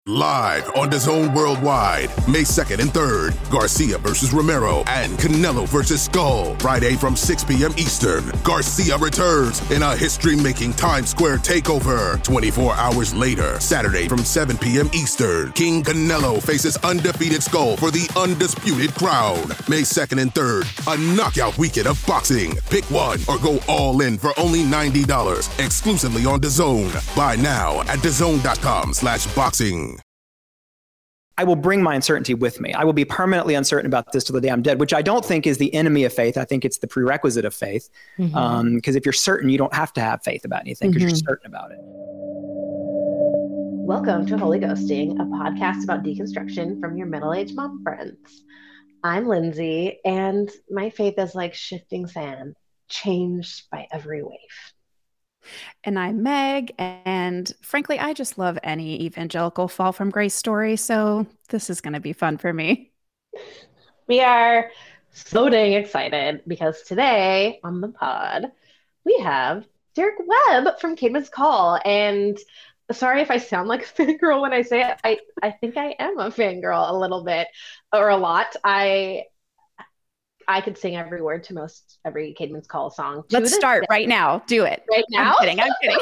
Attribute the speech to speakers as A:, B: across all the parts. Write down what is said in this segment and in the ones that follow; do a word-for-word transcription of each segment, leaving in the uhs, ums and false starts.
A: Live on DAZN Worldwide, May second and third, Garcia versus Romero and Canelo versus Skull. Friday from six p.m. Eastern, Garcia returns in a history-making Times Square takeover. twenty-four hours later, Saturday from seven p.m. Eastern, King Canelo faces undefeated Skull for the undisputed crown. May second and third, a knockout weekend of boxing. Pick one or go all in for only ninety dollars, exclusively on DAZN. Buy now at DAZN.com slash boxing.
B: I will bring my uncertainty with me. I will be permanently uncertain about this till the day I'm dead, which I don't think is the enemy of faith. I think it's the prerequisite of faith. Because mm-hmm. um, if you're certain, you don't have to have faith about anything because mm-hmm. you're certain about it.
C: Welcome to Holy Ghosting, a podcast about deconstruction from your middle-aged mom friends. I'm Lindsay, and my faith is like shifting sand, changed by every wave.
D: And I'm Meg, and frankly, I just love any evangelical fall from grace story, so this is going to be fun for me.
C: We are so dang excited because today on the pod, we have Derek Webb from Caedmon's Call, and sorry if I sound like a fangirl when I say it. I, I think I am a fangirl a little bit, or a lot. I... I could sing every word to most every Caedmon's Call song.
D: Let's start day. right now. Do it.
C: Right now?
D: I'm kidding. I'm kidding.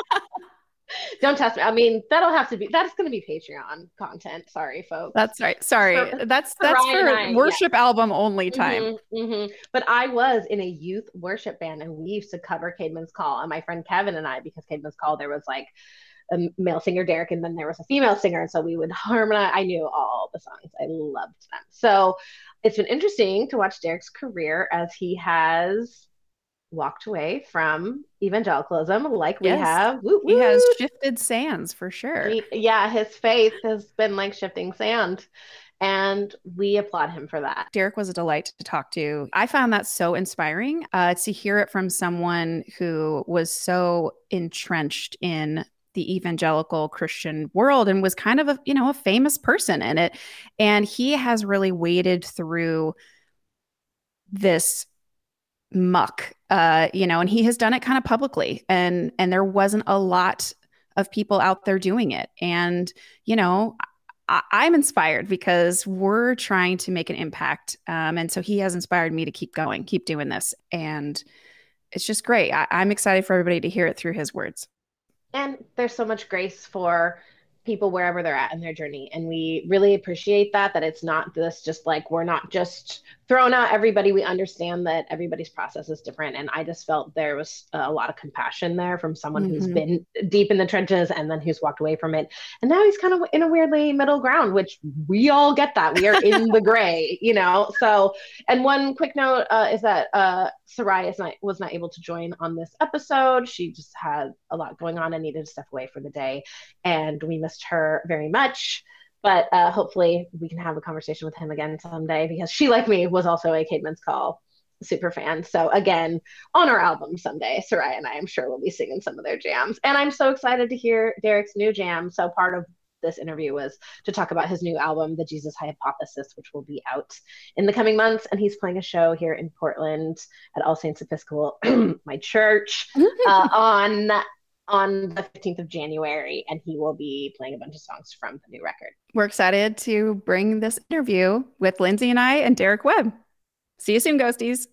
C: Don't test me. I mean, that'll have to be, that's going to be Patreon content. Sorry, folks.
D: That's right. Sorry. For, that's that's for, for I, worship yeah. album only time.
C: Mm-hmm, mm-hmm. But I was in a youth worship band and we used to cover Caedmon's Call. And my friend Kevin and I, because Caedmon's Call, there was like a male singer, Derek, and then there was a female singer. And so we would harmonize. I knew all the songs. I loved them. So it's been interesting to watch Derek's career as he has walked away from evangelicalism like we yes. have. Woo, woo.
D: He has shifted sands for sure.
C: He, yeah, his faith has been like shifting sand. And we applaud him for that.
D: Derek was a delight to talk to. I found that so inspiring uh, to hear it from someone who was so entrenched in the evangelical Christian world and was kind of a, you know, a famous person in it. And he has really waded through this muck, uh, you know, and he has done it kind of publicly. And, and there wasn't a lot of people out there doing it. And, you know, I, I'm inspired because we're trying to make an impact. Um, and so he has inspired me to keep going, keep doing this. And it's just great. I, I'm excited for everybody to hear it through his words.
C: And there's so much grace for people wherever they're at in their journey. And we really appreciate that, that it's not this just like, we're not just throwing out everybody. We understand that everybody's process is different. And I just felt there was a lot of compassion there from someone mm-hmm. who's been deep in the trenches and then who's walked away from it. And now he's kind of in a weirdly middle ground, which we all get that. We are in the gray, you know? So, and one quick note uh, is that uh, Sarai is not, was not able to join on this episode. She just had a lot going on and needed to step away for the day. And we missed her very much. But uh, hopefully we can have a conversation with him again someday because she, like me, was also a Caedmon's Call super fan. So again, on our album someday, Sarai and I am sure will be singing some of their jams. And I'm so excited to hear Derek's new jam. So part of this interview was to talk about his new album, The Jesus Hypothesis, which will be out in the coming months. And he's playing a show here in Portland at All Saints Episcopal, my church, uh, on on the fifteenth of January, and he will be playing a bunch of songs from the new record.
D: We're excited to bring this interview with Lindsay and I and Derek Webb. See you soon, Ghosties.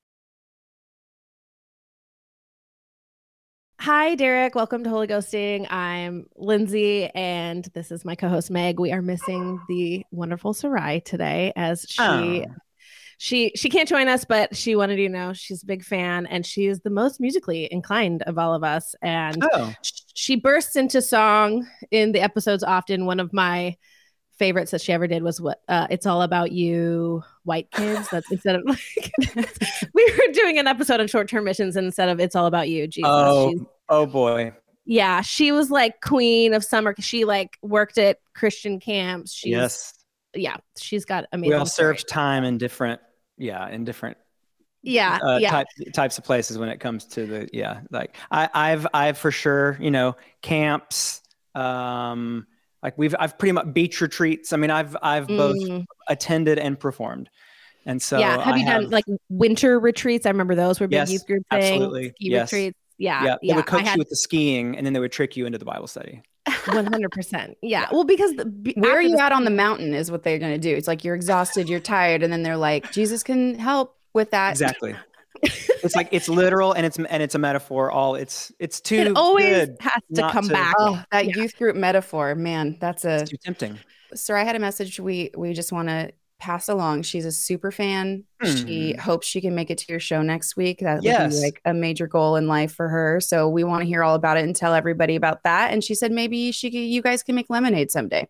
E: Hi, Derek. Welcome to Holy Ghosting. I'm Lindsay, and this is my co-host, Meg. We are missing the wonderful Sarai today as she... Oh. She she can't join us, but she wanted you to know she's a big fan and she is the most musically inclined of all of us. And oh. sh- she bursts into song in the episodes often. One of my favorites that she ever did was what uh, It's All About You, White Kids. That's instead of like, we were doing an episode on short-term missions and instead of It's All About You, Jesus.
B: Oh, oh boy.
E: Yeah, she was like queen of summer. She like worked at Christian camps. She's,
B: yes.
E: Yeah, she's got amazing.
B: We all served time in different Yeah, in different
E: yeah,
B: uh,
E: yeah.
B: Type, types of places when it comes to the yeah, like I, I've I've for sure, you know, camps, um, like we've I've pretty much beach retreats. I mean, I've I've mm. both attended and performed, and so
E: yeah. Have
B: I
E: you
B: have,
E: done like winter retreats? I remember those were big
B: yes,
E: youth group things.
B: Absolutely,
E: Ski
B: yes.
E: retreats. Yeah,
B: yeah. They
E: yeah.
B: would coach
E: had...
B: you with the skiing, and then they would trick you into the Bible study.
E: one hundred percent. Yeah. Well, because the,
D: where are you at on the mountain is what they're going to do. It's like you're exhausted, you're tired, and then they're like, Jesus can help with that.
B: Exactly. It's like it's literal and it's and it's a metaphor. All it's it's too
E: it always
B: good
E: has to come
B: to,
E: back.
D: Oh, that
E: yeah.
D: youth group metaphor, man, that's a
B: it's too tempting.
D: So I had a message we we just want to pass along. She's a super fan. Hmm. She hopes she can make it to your show next week. That yes. would be like a major goal in life for her. So we want to hear all about it and tell everybody about that. And she said maybe she you guys can make lemonade someday.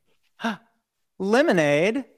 B: Lemonade.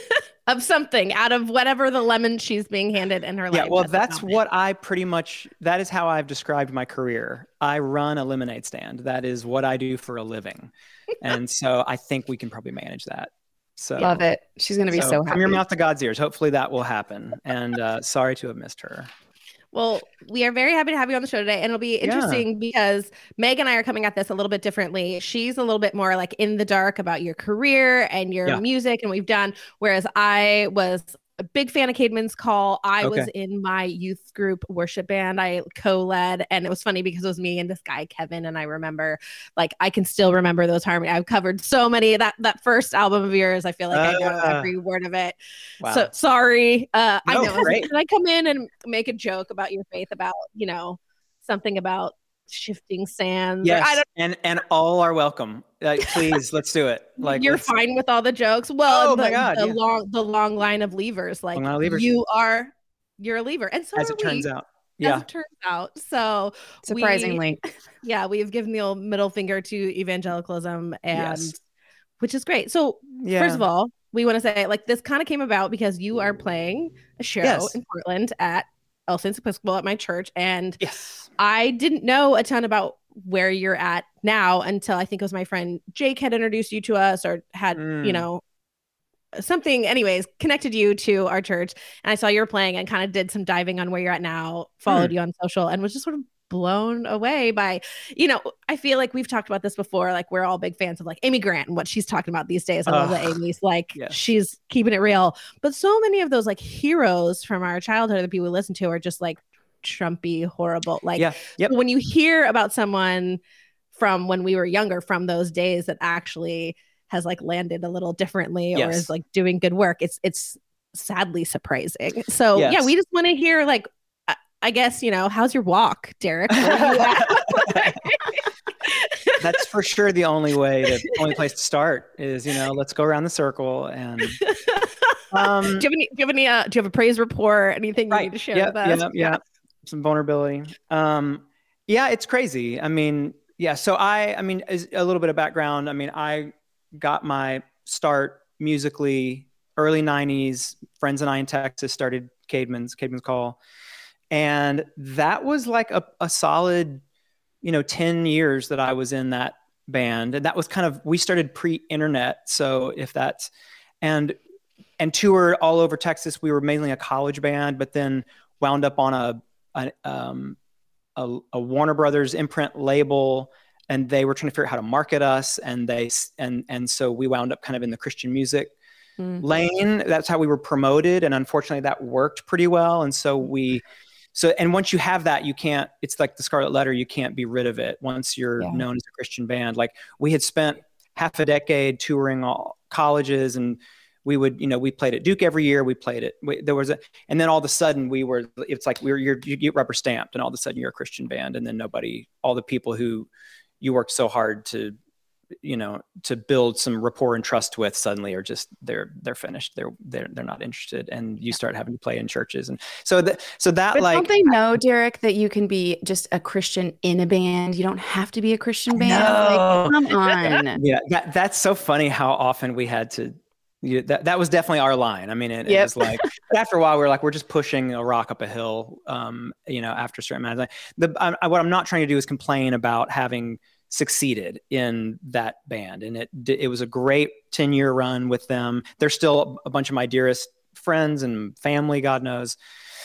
E: Of something out of whatever the lemon she's being handed in her life.
B: Yeah, well, that's what I pretty much, that is how I've described my career. I run a lemonade stand. That is what I do for a living. And so I think we can probably manage that. So
D: love it. She's going to be so, so happy.
B: From your mouth to God's ears. Hopefully that will happen. And uh, sorry to have missed her.
E: Well, we are very happy to have you on the show today. And it'll be interesting yeah. because Meg and I are coming at this a little bit differently. She's a little bit more like in the dark about your career and your yeah. music and what we've done. Whereas I was a big fan of Caedmon's Call. I okay. was in my youth group worship band. I co-led, and it was funny because it was me and this guy, Kevin. And I remember, like, I can still remember those harmonies. I've covered so many, that, that first album of yours. I feel like uh, I know every word of it. Wow. So sorry. Uh, no, I know. Great. Can I come in and make a joke about your faith about, you know, something about shifting sands?
B: Yes, I don't- and and all are welcome. Like, please, let's do it. Like,
E: you're fine with all the jokes. Well,
B: oh
E: the,
B: my God,
E: the
B: yeah.
E: long the long line of levers. Like levers. you are, you're a lever, and so
B: as
E: are
B: it
E: we,
B: turns out. Yeah,
E: as it turns out. So
D: surprisingly,
E: we, yeah, we have given the old middle finger to evangelicalism, and
B: yes.
E: which is great. So yeah. first of all, we want to say, like, this kind of came about because you are playing a show yes. in Portland at El Saints Episcopal at my church, and
B: yes.
E: I didn't know a ton about where you're at now until I think it was my friend Jake had introduced you to us, or had mm. you know something anyways connected you to our church, and I saw you were playing and kind of did some diving on where you're at now, followed mm. you on social, and was just sort of blown away by, you know, I feel like we've talked about this before, like we're all big fans of like Amy Grant and what she's talking about these days. I love that Amy's like yes. she's keeping it real, but so many of those like heroes from our childhood that people listen to are just like Trumpy, horrible. Like
B: yeah. yep.
E: when you hear about someone from when we were younger, from those days, that actually has like landed a little differently yes. or is like doing good work, it's it's sadly surprising. So yes. yeah, we just want to hear, like, I, I guess, you know, how's your walk, Derek?
B: That's for sure the only way, the only place to start is, you know, let's go around the circle. And um,
E: do you have any, do you have any, uh, do you have a praise report, anything
B: right.
E: you need to share
B: yeah,
E: with us?
B: Yeah, yeah, some vulnerability. Um, yeah, it's crazy. I mean, yeah. So I, I mean, as a little bit of background. I mean, I got my start musically early nineties. Friends and I in Texas started Caedmon's, Caedmon's Call, and that was like a, a solid, you know, ten years that I was in that band, and that was kind of, we started pre-internet. So if that's and and toured all over Texas. We were mainly a college band, but then wound up on a a, um, a, a Warner Brothers imprint label, and they were trying to figure out how to market us. And they, and, and so we wound up kind of in the Christian music mm. lane. That's how we were promoted. And unfortunately that worked pretty well. And so we, so, and once you have that, you can't, it's like the Scarlet Letter, you can't be rid of it once you're yeah. known as a Christian band. Like, we had spent half a decade touring all colleges, and we would, you know, we played at Duke every year. We played it. We, there was a, and then all of a sudden we were, it's like we were, you're, you get rubber stamped, and all of a sudden you're a Christian band. And then nobody, all the people who you worked so hard to, you know, to build some rapport and trust with, suddenly are just, they're, they're finished. They're, they're, they're not interested. And you start having to play in churches. And so that, so that
D: but
B: like,
D: don't they know, Derek, that you can be just a Christian in a band? You don't have to be a Christian band.
B: No.
D: Like, come on.
B: Yeah. That, that's so funny how often we had to, You, that that was definitely our line. I mean, it, yep. it was like, after a while, we were like, we're just pushing a rock up a hill. Um, you know, after a certain amount of time. The I, what I'm not trying to do is complain about having succeeded in that band, and it it was a great ten year run with them. They're still a bunch of my dearest friends and family, God knows.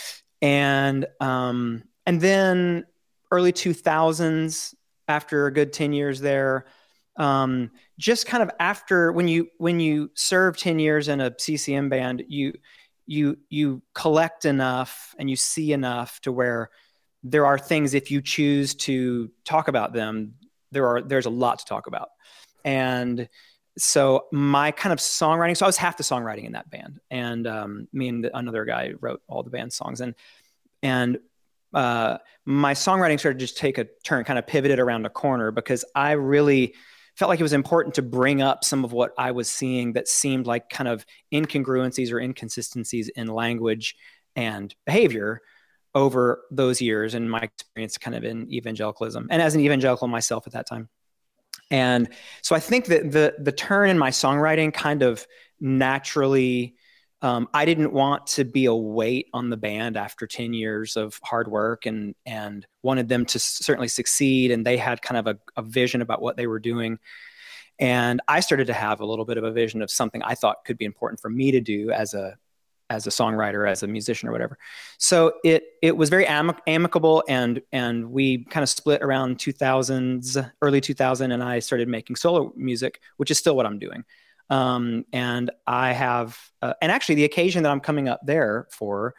B: And um, and then early two thousands, after a good ten years there. Um, just kind of after when you, when you serve ten years in a C C M band, you, you, you collect enough and you see enough to where there are things, if you choose to talk about them, there are, there's a lot to talk about. and so my kind of songwriting, so I was half the songwriting in that band, and um, me and the, another guy wrote all the band songs, and and uh, my songwriting started to just take a turn, kind of pivoted around a corner, because I really felt like it was important to bring up some of what I was seeing that seemed like kind of incongruencies or inconsistencies in language and behavior over those years, and my experience kind of in evangelicalism, and as an evangelical myself at that time. And so I think that the the turn in my songwriting kind of naturally, um, I didn't want to be a weight on the band after ten years of hard work, and and wanted them to certainly succeed. And they had kind of a, a vision about what they were doing. And I started to have a little bit of a vision of something I thought could be important for me to do as a as a songwriter, as a musician or whatever. So it it was very amic- amicable, and and we kind of split around two thousands, early two thousand, and I started making solo music, which is still what I'm doing. Um, and I have, uh, and actually the occasion that I'm coming up there for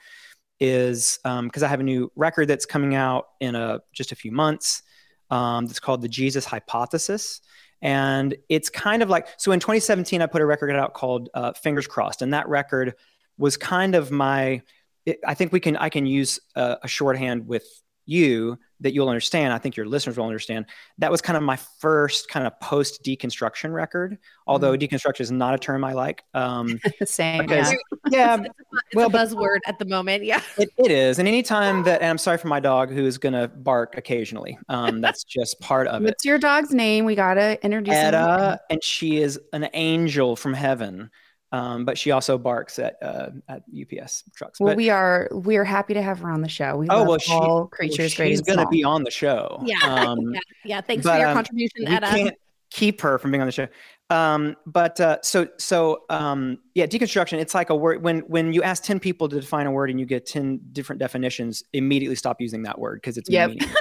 B: is because um, I have a new record that's coming out in a just a few months. Um, it's called The Jesus Hypothesis. And it's kind of like, so in twenty seventeen, I put a record out called uh, Fingers Crossed. And that record was kind of my, it, I think we can, I can use a, a shorthand with you that you'll understand. I think your listeners will understand. That was kind of my first kind of post deconstruction record, although mm. deconstruction is not a term I like. Um,
D: Same.
B: Because,
D: yeah.
B: yeah
E: it's, it's
B: well,
E: a buzzword at the moment. Yeah,
B: it, it is. And anytime that, and I'm sorry for my dog who is going to bark occasionally. Um, that's just part of
D: What's
B: it.
D: What's your dog's name? We got to introduce
B: Etta, and she is an angel from heaven. Um, but she also barks at uh, at U P S trucks.
D: Well,
B: but,
D: we are we are happy to have her on the show. We
B: oh
D: love
B: well, she,
D: all creatures
B: well,
D: great
B: she's
D: and
B: going to
D: small.
B: be on the show.
E: Yeah,
B: um,
E: yeah, yeah. Thanks
B: but,
E: for your
B: um,
E: contribution,
B: we
E: Etta.
B: Can't keep her from being on the show. Um, but uh, so so um, yeah, deconstruction. It's like a word. When when you ask ten people to define a word and you get ten different definitions, immediately stop using that word because it's
D: yep.
B: meaningless.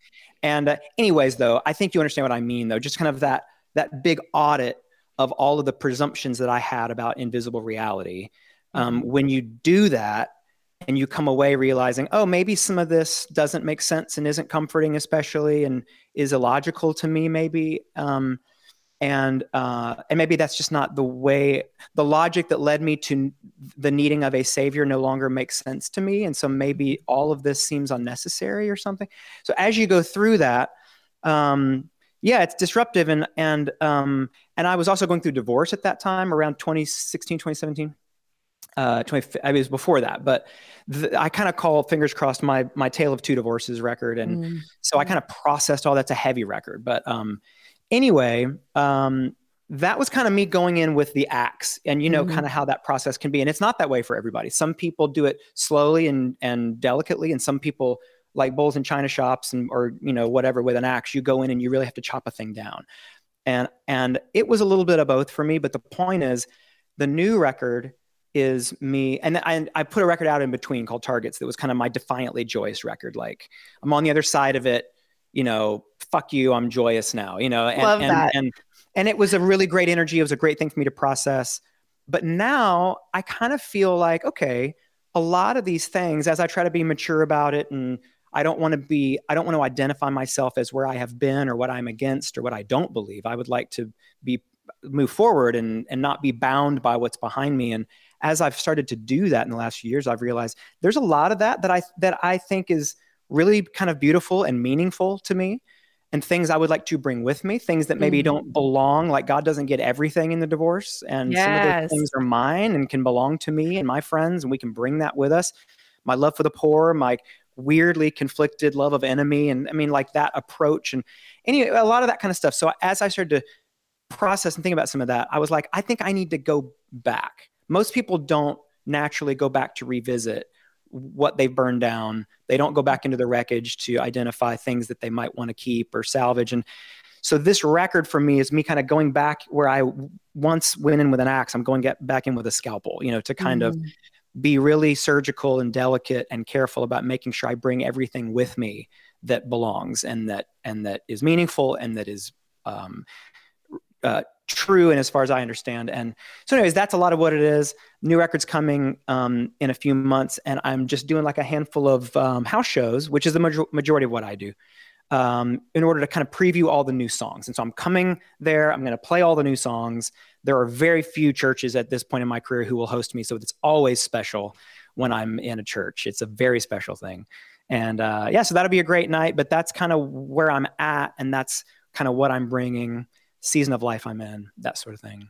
B: And uh, anyways, though, I think you understand what I mean. Though, just kind of that that big audit of all of the presumptions that I had about invisible reality. Um, mm-hmm. When you do that and you come away realizing, oh, maybe some of this doesn't make sense and isn't comforting, especially, and is illogical to me, maybe. Um, and uh, and maybe that's just not the way, the logic that led me to the needing of a savior no longer makes sense to me. And so maybe all of this seems unnecessary or something. So as you go through that, um, yeah, it's disruptive. And, and, um, and I was also going through divorce at that time, around twenty sixteen, twenty seventeen. Uh, twenty, I mean, it was before that, but the, I kind of call Fingers Crossed my, my Tale of Two Divorces record. And mm. so I kind of processed all that's a heavy record. But um, anyway, um, that was kind of me going in with the axe, and you know, mm-hmm. kind of how that process can be. And it's not that way for everybody. Some people do it slowly and, and delicately. And some people, like bowls in china shops and, or, you know, whatever, with an axe, you go in and you really have to chop a thing down. And, and it was a little bit of both for me. But the point is, the new record is me. And I, I put a record out in between called Targets. That was kind of my defiantly joyous record. Like, I'm on the other side of it, you know, fuck you, I'm joyous now, you know, and,
D: Love
B: and,
D: that.
B: and, and it was a really great energy. It was a great thing for me to process. But now I kind of feel like, okay, a lot of these things, as I try to be mature about it, and I don't want to be, I don't want to identify myself as where I have been or what I'm against or what I don't believe. I would like to be, move forward and, and not be bound by what's behind me. And as I've started to do that in the last few years, I've realized there's a lot of that that I, that I think is really kind of beautiful and meaningful to me, and things I would like to bring with me, things that maybe mm. don't belong. Like, God doesn't get everything in the divorce, and yes. some of those things are mine and can belong to me and my friends, and we can bring that with us. My love for the poor, my weirdly conflicted love of enemy. And I mean, like that approach and any, a lot of that kind of stuff. So as I started to process and think about some of that, I was like, I think I need to go back. Most people don't naturally go back to revisit what they've burned down. They don't go back into the wreckage to identify things that they might want to keep or salvage. And so this record for me is me kind of going back where I once went in with an axe. I'm going get back in with a scalpel, you know, to kind mm. of be really surgical and delicate and careful about making sure I bring everything with me that belongs and that, and that is meaningful and that is um, uh, true. And as far as I understand. And so anyways, that's a lot of what it is. New record's coming um, in a few months, and I'm just doing like a handful of um, house shows, which is the major- majority of what I do. um, in order to kind of preview all the new songs. And so I'm coming there, I'm going to play all the new songs. There are very few churches at this point in my career who will host me. So it's always special when I'm in a church. It's a very special thing. And uh, yeah, so that'll be a great night, but that's kind of where I'm at. And that's kind of what I'm bringing, season of life I'm in, that sort of thing.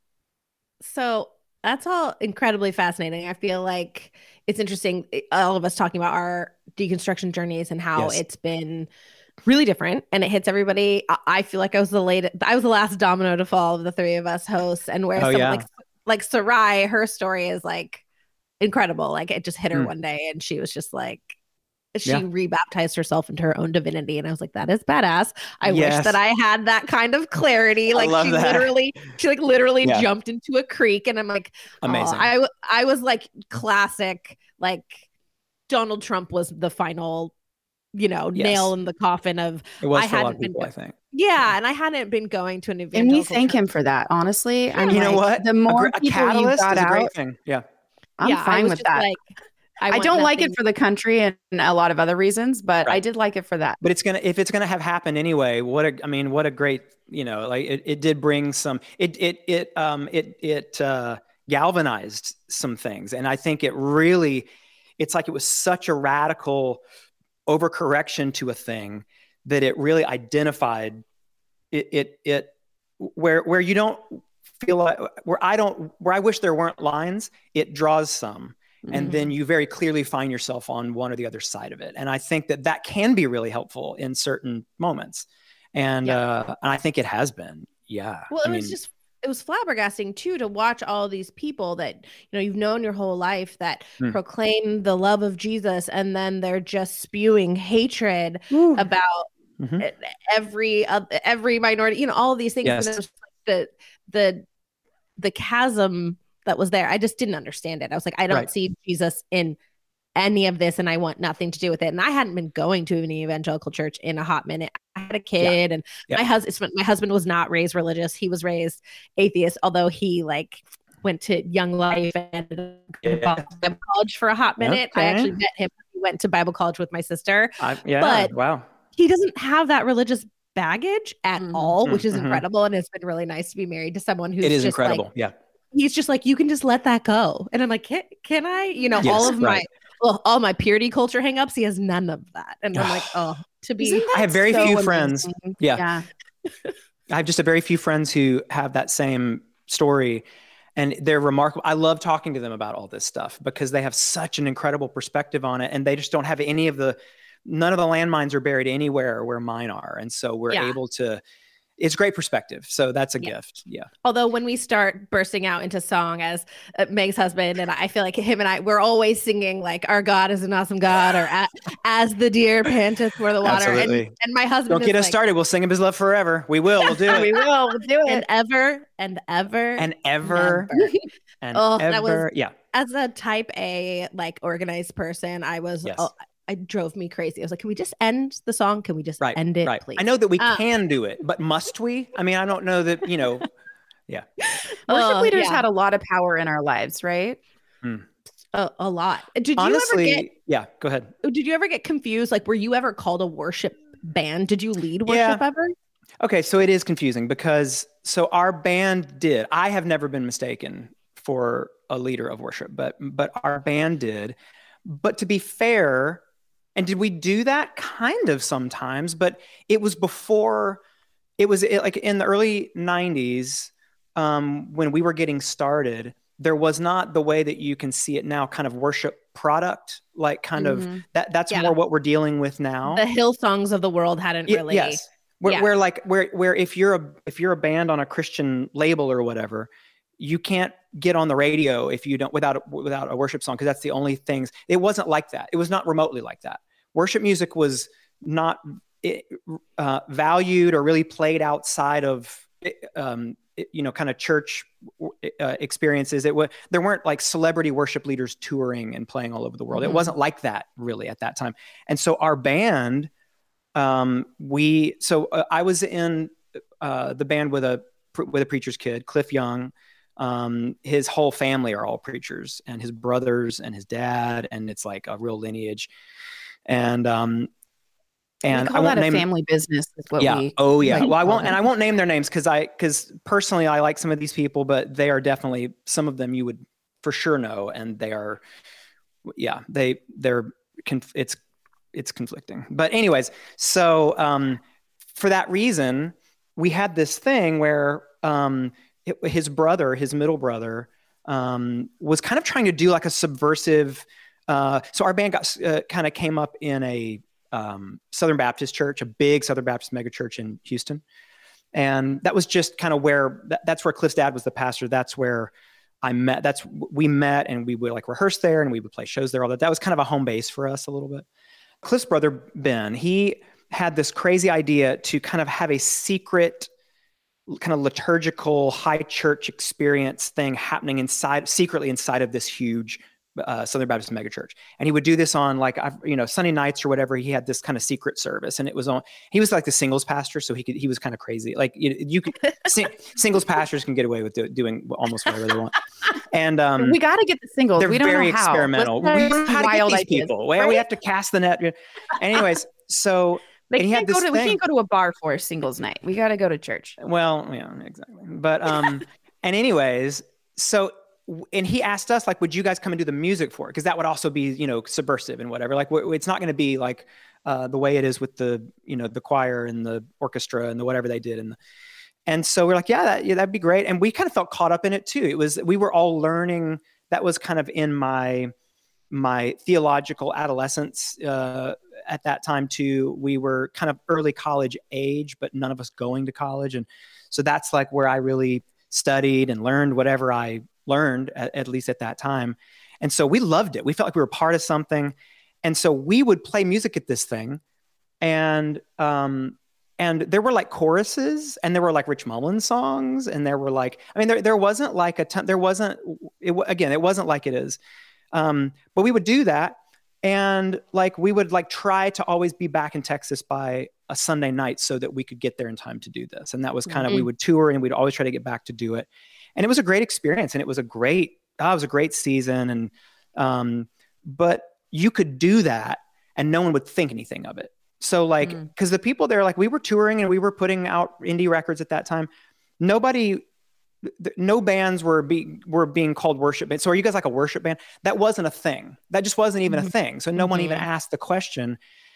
E: So that's all incredibly fascinating. I feel like it's interesting, all of us talking about our deconstruction journeys and how
B: Yes.
E: it's been really different and it hits everybody. I- I feel like I was the late, I was the last domino to fall of the three of us hosts. And where
B: Oh,
E: someone
B: yeah.
E: like, like Sarai, her story is like incredible. Like it just hit her
B: Mm.
E: one day and she was just like, she
B: Yeah.
E: rebaptized herself into her own divinity. And I was like, that is badass. I
B: Yes.
E: wish that I had that kind of clarity.
B: I
E: Like
B: love
E: she
B: that.
E: literally, she like literally
B: Yeah.
E: jumped into a creek and I'm like, oh,
B: Amazing.
E: I, w- I was like classic, like Donald Trump was the final, you know,
B: Yes.
E: nail in the coffin of,
B: It was
E: I
B: for a lot
E: hadn't
B: of
E: been
B: people,
E: go-
B: I think.
E: yeah. And I hadn't been going to an evangelical
D: And we thank
E: church.
D: him for that. Honestly, I'm
B: You know
D: like,
B: what?
D: the
B: A
D: more
B: gr- a,
D: people you
B: catalyst
D: got
B: is a great
D: out,
B: thing. Yeah.
D: I'm
E: yeah, I
D: fine
E: was
D: with
E: just
D: that.
E: like, I,
D: I
E: want
D: don't like it
E: nothing-
D: for the country and a lot of other reasons, but I
B: Right.
D: did like it for that.
B: But it's gonna if it's gonna have happened anyway. What a I mean, what a great you know like it, it did bring some it it it um it it uh, galvanized some things, and I think it really it's like it was such a radical overcorrection to a thing that it really identified it it it where where you don't feel like where I don't where I wish there weren't lines. It draws some. And
E: Mhm.
B: then you very clearly find yourself on one or the other side of it. And I think that that can be really helpful in certain moments. And,
E: Yeah.
B: uh, and I think it has been. Yeah.
E: Well, it
B: I
E: was
B: mean,
E: just it was flabbergasting too to watch all these people that you know you've known your whole life that
B: Hmm.
E: proclaim the love of Jesus, and then they're just spewing hatred
D: Woo.
E: about
B: mhm.
E: every uh, every minority. You know, all of these things.
B: Yes.
E: And it was like the the the chasm that was there. I just didn't understand it. I was like, I don't
B: Right.
E: see Jesus in any of this, and I want nothing to do with it. And I hadn't been going to an evangelical church in a hot minute. I had a kid, and
B: Yeah.
E: my husband, my husband was not raised religious. He was raised atheist, although he like went to Young Life and
B: Yeah.
E: Bible college for a hot minute. I
B: Okay.
E: actually met him. He went to Bible college with my sister.
B: I, yeah.
E: But-
B: wow.
E: He doesn't have that religious baggage at
D: Mhm.
E: all, which is
B: Mhm.
E: incredible. And it's been really nice to be married to someone who's
B: It is
E: just
B: incredible.
E: like,
B: yeah.
E: he's just like, you can just let that go. And I'm like, can, can I, you know,
B: Yes,
E: all of my,
B: right.
E: well, all my purity culture hangups, he has none of that. And I'm like, oh, to be,
D: Isn't
B: I have very
D: so
B: few
D: amazing?
B: friends. Yeah.
D: Yeah.
B: I have just a very few friends who have that same story, and they're remarkable. I love talking to them about all this stuff because they have such an incredible perspective on it, and they just don't have any of the, none of the landmines are buried anywhere where mine are. And so we're
E: Yeah.
B: able to, it's great perspective. So that's a
E: Yeah.
B: gift. Yeah.
E: although when we start bursting out into song as uh, Meg's husband, and I feel like him and I, we're always singing like, our God is an awesome God, or "A- as the deer panteth for the water. And,
B: Absolutely.
E: and my husband
B: Don't
E: is
B: get us
E: like,
B: started. We'll sing of his love forever. We will. We'll do
D: We
B: it.
D: will. We'll do
E: and
D: it.
E: ever and ever
B: And ever
E: never."
B: and
E: Oh, that was-
B: ever. Yeah.
E: As a type A, like organized person, I was,
B: Yes.
E: oh, it drove me crazy. I was like, can we just end the song? Can we just
B: Right.
E: end it,
B: right.
E: please?
B: I know that we
E: Uh,
B: can do it, but must we? I mean, I don't know that, you know, yeah.
D: Worship
E: Oh,
D: leaders
E: yeah.
D: had a lot of power in our lives, right?
E: a, a lot. Did you
B: Honestly,
E: ever get,
B: yeah, go ahead.
E: did you ever get confused? Like, were you ever called a worship band? Did you lead worship
B: Yeah.
E: ever?
B: Okay, so it is confusing because so our band did. I have never been mistaken for a leader of worship, but but our band did. But to be fair, and did we do that? Kind of sometimes, but it was before. It was it, like in the early nineties um, when we were getting started. There was not the way that you can see it now, kind of worship product, like kind of
D: Mhm.
B: that. That's
E: Yeah.
B: more what we're dealing with now.
E: The Hillsongs of the world hadn't
B: Y-
E: really.
B: yes. Where,
E: yeah.
B: where like where where if you're a if you're a band on a Christian label or whatever, you can't get on the radio if you don't without a, without a worship song, because that's the only things. It wasn't like that. It was not remotely like that. Worship music was not uh, valued or really played outside of um, you know kind of church uh, experiences. It was there weren't like celebrity worship leaders touring and playing all over the world.
E: Mhm.
B: It wasn't like that really at that time. And so our band. Um, we, so uh, I was in, uh, the band with a, with a preacher's kid, Cliff Young. Um, his whole family are all preachers, and his brothers and his dad. And it's like a real lineage. And, um, And
D: we call
B: I won't
D: that
B: name
D: a family business is what
B: yeah.
D: we
B: Oh yeah.
D: like
B: Well, I won't,
D: it.
B: and I won't name their names because I, because personally I like some of these people, but they are definitely, some of them you would for sure know. And they are, yeah, they, they're, conf- it's, it's conflicting. But anyways, so um, for that reason, we had this thing where um, it, his brother, his middle brother, um, was kind of trying to do like a subversive. Uh, so our band got uh, kind of came up in a um, Southern Baptist church, a big Southern Baptist megachurch in Houston, and that was just kind of where that, that's where Cliff's dad was the pastor. That's where I met. That's we met, and we would like rehearse there, and we would play shows there. All that. That was kind of a home base for us a little bit. Cliff's brother Ben, he had this crazy idea to kind of have a secret, kind of liturgical high church experience thing happening inside, secretly inside of this huge uh, Southern Baptist megachurch. And he would do this on like, you know, Sunday nights or whatever. He had this kind of secret service, and it was on, he was like the singles pastor. So he could, he was kind of crazy. Like you, you could, sing, singles pastors can get away with do, doing almost whatever they want. And um,
D: we got to get the singles.
B: They're
D: we don't
B: very
D: know how.
B: experimental.
D: Let's
B: We know how to get
D: wild
B: these
D: ideas,
B: people. Well,
D: right?
B: we have to cast the net. Anyways, so
D: They
B: and he
D: can't
B: had
D: go
B: this
D: to, we
B: thing.
D: can't go to a bar for a singles night. We got to go to church.
B: Well, yeah, exactly. But um, and anyways, so and he asked us like, would you guys come and do the music for it? Because that would also be, you know, subversive and whatever. Like, w- it's not going to be like uh, the way it is with the, you know, the choir and the orchestra and the whatever they did. And the, and so we're like, yeah, that, yeah, that'd be great. And we kind of felt caught up in it too. It was, we were all learning. That was kind of in my my theological adolescence uh, at that time too. We were kind of early college age, but none of us going to college. And so that's like where I really studied and learned whatever I learned, at, at least at that time. And so we loved it. We felt like we were part of something. And so we would play music at this thing. And, um, and there were like choruses, and there were like Rich Mullins songs. And there were like, I mean, there, there wasn't like a ton, there wasn't, it, again, it wasn't like it is. Um, but we would do that. And like, we would like try to always be back in Texas by a Sunday night so that we could get there in time to do this. And that was kind of, mm-hmm. we would tour and we'd always try to get back to do it. And it was a great experience. And it was a great, oh, it was a great season. And, um, but you could do that and no one would think anything of it. So like, mm-hmm. cause the people there, like we were touring and we were putting out indie records at that time. Nobody, no bands were being, were being called worship bands. So are you guys like a worship band? That wasn't a thing. That just wasn't even mm-hmm. a thing. So no mm-hmm. one even asked the question.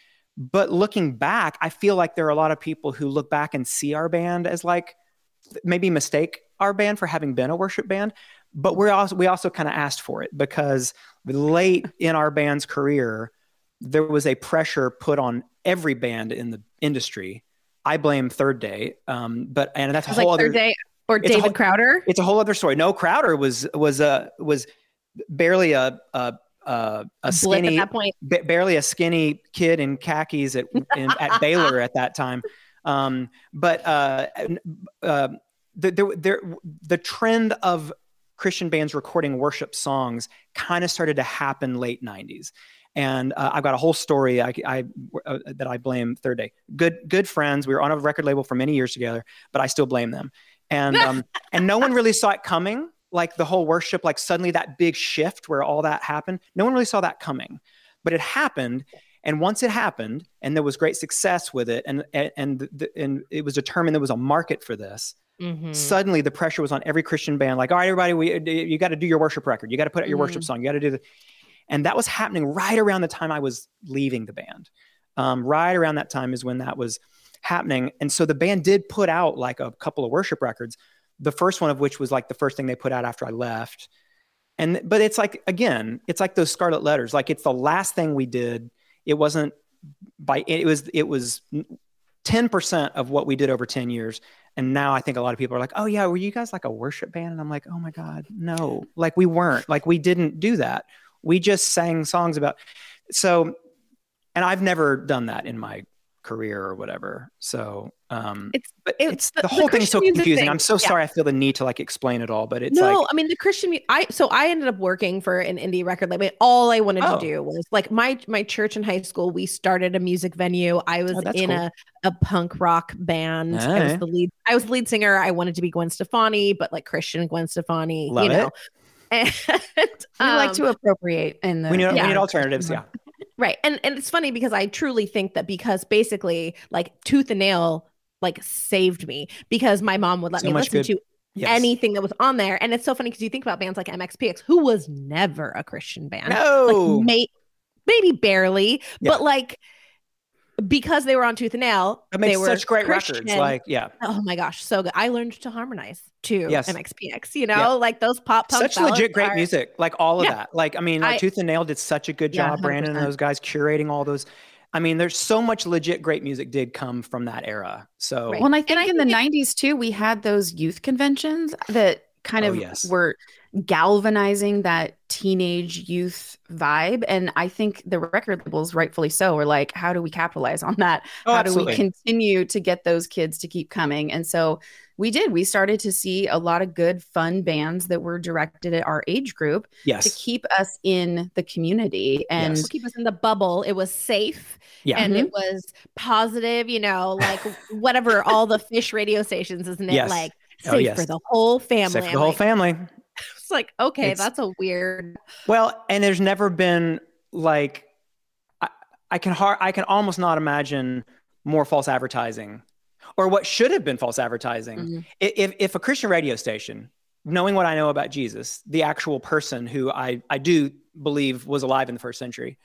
B: But looking back, I feel like there are a lot of people who look back and see our band as like, maybe mistake our band for having been a worship band. But we're also, we also kind of asked for it because late in our band's career, there was a pressure put on every band in the industry. I blame Third Day. Um, but, and that's a whole
D: like
B: other
D: Third Day or David
B: whole,
D: Crowder.
B: It's a whole other story. No, Crowder was, was a, was barely a, a, a, a skinny,
D: at that point.
B: B- barely a skinny kid in khakis at, in, at Baylor at that time. Um, but, uh, uh, the, the, the, the trend of Christian bands recording worship songs kind of started to happen late nineties. And uh, I've got a whole story I, I uh, that I blame Third Day. Good, good friends. We were on a record label for many years together, but I still blame them. And um, and no one really saw it coming. Like the whole worship, like suddenly that big shift where all that happened. No one really saw that coming, but it happened. And once it happened, and there was great success with it, and and and, the, and it was determined there was a market for this. Mm-hmm. Suddenly, the pressure was on every Christian band. Like, all right, everybody, we you got to do your worship record. You got to put out your mm-hmm. worship song. You got to do the. And that was happening right around the time I was leaving the band. Um, right around that time is when that was happening. And so the band did put out like a couple of worship records. The first one of which was like the first thing they put out after I left. And, but it's like, again, it's like those scarlet letters. Like it's the last thing we did. It wasn't by, it was, it was ten percent of what we did over ten years. And now I think a lot of people are like, oh yeah, were you guys like a worship band? And I'm like, oh my God, no, like we weren't, like we didn't do that. We just sang songs about, so, and I've never done that in my career or whatever. So, um,
E: it's,
B: but
E: it's
B: it's
E: the,
B: the whole
E: the
B: thing is so
E: Christian
B: confusing.
E: thing.
B: I'm so
E: yeah.
B: sorry. I feel the need to like explain it all, but it's
E: no,
B: like,
E: I mean the Christian, I, so I ended up working for an indie record label. All I wanted
B: oh.
E: to do was like my, my church in high school, we started a music venue. I was
B: oh,
E: in
B: cool.
E: a, a punk rock band.
B: All
E: I was
B: right.
E: the lead, I was the lead singer. I wanted to be Gwen Stefani, but like Christian Gwen Stefani,
B: Love
E: you know.
B: it.
E: And
D: we
E: um,
D: like to appropriate in the
B: we need,
E: yeah.
B: we need alternatives. Yeah.
E: Right. And and it's funny because I truly think that because basically like Tooth and Nail like saved me because my mom would let
B: So
E: me
B: much
E: listen
B: good-
E: to
B: Yes.
E: anything that was on there. And it's so funny because you think about bands like M X P X, who was never a Christian band.
B: No.
E: Like, may, maybe barely,
B: Yeah.
E: but like because they were on Tooth and Nail,
B: It makes
E: they were
B: such great
E: Christian.
B: records. Like, yeah.
E: Oh my gosh, so good. I learned to harmonize to
B: Yes.
E: M X P X, you know,
B: Yeah.
E: like those pop punk
B: Such legit
E: ballads
B: great
E: are-
B: music. Like all of
E: Yeah.
B: that. Like, I mean, like
E: I-
B: Tooth and Nail did such a good
D: Yeah,
B: job, Brandon and
D: one hundred percent.
B: those guys curating all those. I mean, there's so much legit great music did come from that era. So
E: Right.
D: Well, and I think
E: I
D: in the
E: think it-
D: nineties too, we had those youth conventions that kind
B: Oh,
D: of
B: yes.
D: were galvanizing that teenage youth vibe. And I think the record labels, rightfully so, were like, how do we capitalize on that?
B: Oh,
D: how
B: absolutely.
D: do we continue to get those kids to keep coming? And so we did. We started to see a lot of good, fun bands that were directed at our age group to
B: yes.
D: keep us in the community. And
B: Yes.
E: keep us in the bubble. It was safe.
B: Yeah.
E: And
D: Mhm.
E: it was positive, you know, like whatever all the fish radio stations, isn't it?
B: Yes.
E: Like
B: Oh,
E: safe
B: yes.
E: for the whole family.
B: Safe for
E: I'm
B: the whole
E: like,
B: family.
E: It's like, okay,
B: It's-
E: that's a weird.
B: Well, and there's never been like I, I can hard I can almost not imagine more false advertising or what should have been false advertising.
D: Mhm.
B: I- If if a Christian radio station, knowing what I know about Jesus, the actual person who I, I do believe was alive in the first century,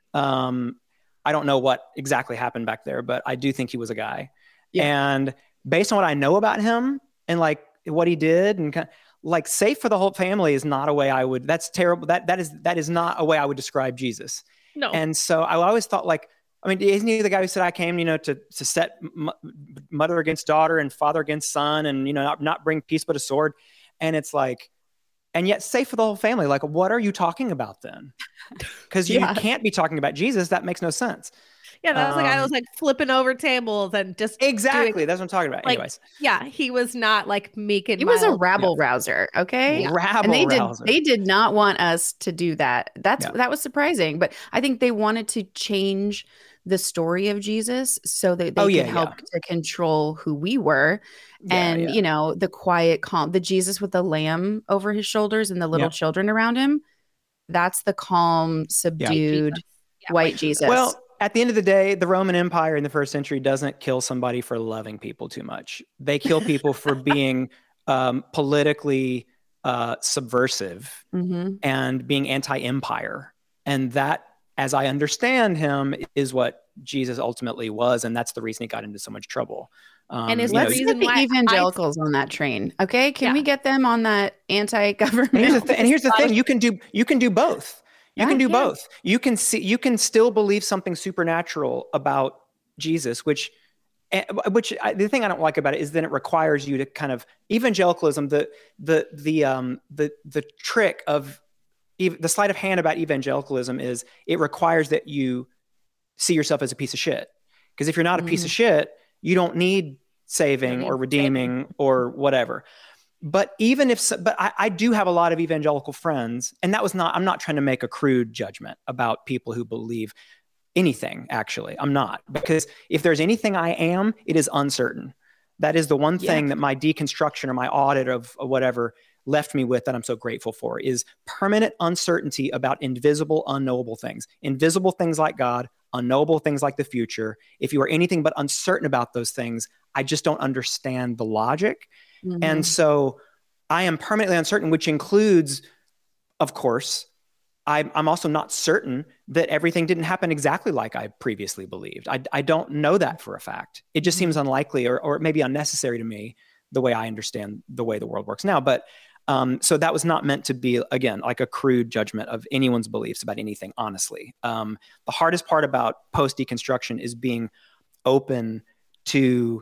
B: um, I don't know what exactly happened back there, but I do think he was a guy.
D: Yeah.
B: And based on what I know about him and like what he did and kind of, like safe for the whole family is not a way I would, that's terrible. That, that is, that is not a way I would describe Jesus.
E: No.
B: And so I always thought like, I mean, isn't he the guy who said I came, you know, to, to set m- mother against daughter and father against son and, you know, not, not bring peace, but a sword. And it's like, and yet safe for the whole family. Like, what are you talking about then? Because you
E: Yeah.
B: can't be talking about Jesus. That makes no sense.
E: Yeah, that was like I
B: Um,
E: was like flipping over tables and just
B: Exactly.
E: doing-
B: That's what I'm talking about.
E: like,
B: Anyways,
E: yeah, he was not like meek and
D: He was a
E: mild.
D: rabble rouser, okay?
B: Yeah. rabble
D: And they did
B: rouser.
D: they did not want us to do that. That's
B: Yeah.
D: that was surprising, but I think they wanted to change the story of Jesus so that they
B: Oh,
D: could
B: yeah,
D: help to control who we were.
B: Yeah,
D: and
B: yeah.
D: you know, the quiet, calm, the Jesus with the lamb over his shoulders and the little
B: Yeah.
D: children around him. That's the calm, subdued
E: Yeah,
D: white Jesus.
B: Well, at the end of the day, the Roman Empire in the first century doesn't kill somebody for loving people too much. They kill people for being um, politically uh, subversive
D: Mhm.
B: and being anti-empire. And that, as I understand him, is what Jesus ultimately was. And that's the reason he got into so much trouble. Um,
E: And is
B: you
E: the
B: know,
D: Let's
E: reason
D: get the
E: why I-
D: evangelicals on that train. Okay. Can
E: Yeah.
D: we get them on that anti-government?
B: And here's the, th- and here's the thing: you can do you can do both. You
D: Yeah,
B: can do
D: yeah.
B: both. You can see you can still believe something supernatural about Jesus, which eh, which I, the thing I don't like about it is then it requires you to kind of evangelicalism. The the the um the the trick of ev- the sleight of hand about evangelicalism is it requires that you see yourself as a piece of shit. Because if you're not a piece of shit, you don't need saving
E: need
B: or redeeming or whatever. But even if, but I, I do have a lot of evangelical friends, and that was not, I'm not trying to make a crude judgment about people who believe anything, actually. I'm not, because if there's anything I am, it is uncertain. That is the one
D: Yeah.
B: thing that my deconstruction or my audit of, of whatever left me with that I'm so grateful for is permanent uncertainty about invisible, unknowable things. Invisible things like God, unknowable things like the future. If you are anything but uncertain about those things, I just don't understand the logic.
D: Mhm.
B: And so I am permanently uncertain, which includes, of course, I'm, I'm also not certain that everything didn't happen exactly like I previously believed. I, I don't know that for a fact. It just seems unlikely or, or maybe unnecessary to me, the way I understand the way the world works now. But um, so that was not meant to be, again, like a crude judgment of anyone's beliefs about anything, honestly. Um, the hardest part about post-deconstruction is being open to,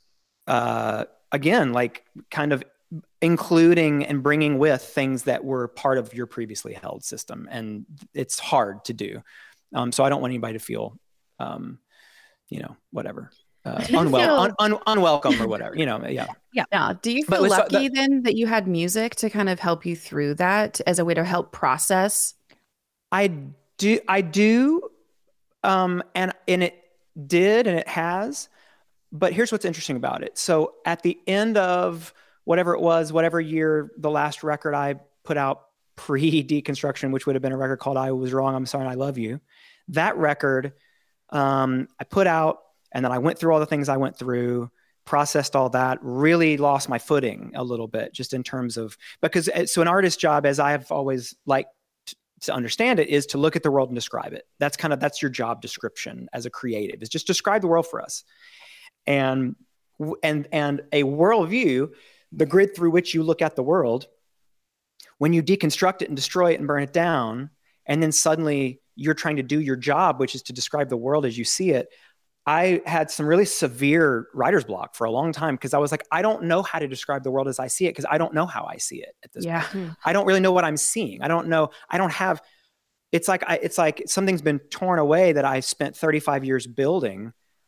B: uh, again, like kind of including and bringing with things that were part of your previously held system. And it's hard to do. Um, so I don't want anybody to feel, um, you know, whatever, uh,
D: Do you
B: unwel-
D: feel-
B: un- un- unwelcome or whatever, you know, yeah.
D: Yeah. Do you
B: But
D: feel
B: let's-
D: lucky then that you had music to kind of help you through that as a way to help process?
B: I do, I do. Um, and, and it did, and it has, but here's what's interesting about it. So at the end of whatever it was, whatever year, the last record I put out pre-deconstruction, which would have been a record called I Was Wrong, I'm Sorry, and I Love You. that record, um, I put out, and then I went through all the things I went through, processed all that, really lost my footing a little bit, just in terms of, because so an artist's job, as I've always liked to understand it, is to look at the world and describe it. That's kind of, that's your job description as a creative, is just describe the world for us. And, and, and a worldview, the grid through which you look at the world, when you deconstruct it and destroy it and burn it down, and then suddenly you're trying to do your job, which is to describe the world as you see it. I had some really severe writer's block for a long time, because I was like, I don't know how to describe the world as I see it, because I don't know how I see it at this
D: yeah.
B: point. I don't really know what I'm seeing. I don't know. I don't have, it's like, I, it's like something's been torn away that I spent thirty-five years building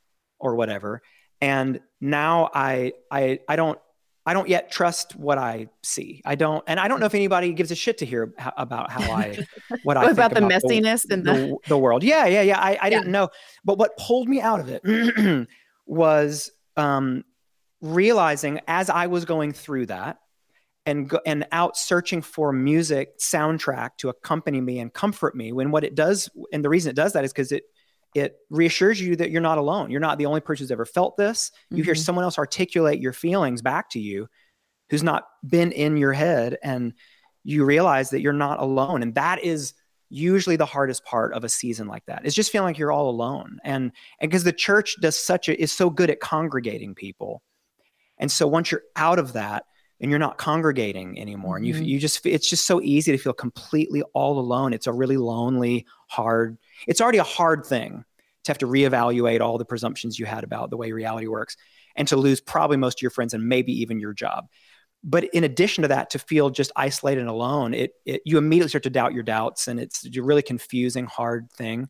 B: or whatever. And now I, I, I don't, I don't yet trust what I see. I don't, and I don't know if anybody gives a shit to hear h- about how I, what I
D: what
B: think
D: about the
B: about
D: messiness
B: the,
D: and the...
B: the, the world. Yeah, yeah, yeah. I, I
D: yeah.
B: didn't know. But what pulled me out of it was um, realizing, as I was going through that and go, and out searching for music soundtrack to accompany me and comfort me, when what it does, and the reason it does that is because it it reassures you that you're not alone. You're not the only person who's ever felt this. You mm-hmm. hear someone else articulate your feelings back to you who's not been in your head, and you realize that you're not alone. And that is usually the hardest part of a season like that, is just feeling like you're all alone. And and because the church does such a, is so good at congregating people. And so once you're out of that and you're not congregating anymore, mm-hmm. and you you just, it's just so easy to feel completely all alone. It's a really lonely, hard, it's already a hard thing to have to reevaluate all the presumptions you had about the way reality works, and to lose probably most of your friends and maybe even your job. But in addition to that, to feel just isolated and alone, it, it you immediately start to doubt your doubts, and it's a really confusing, hard thing.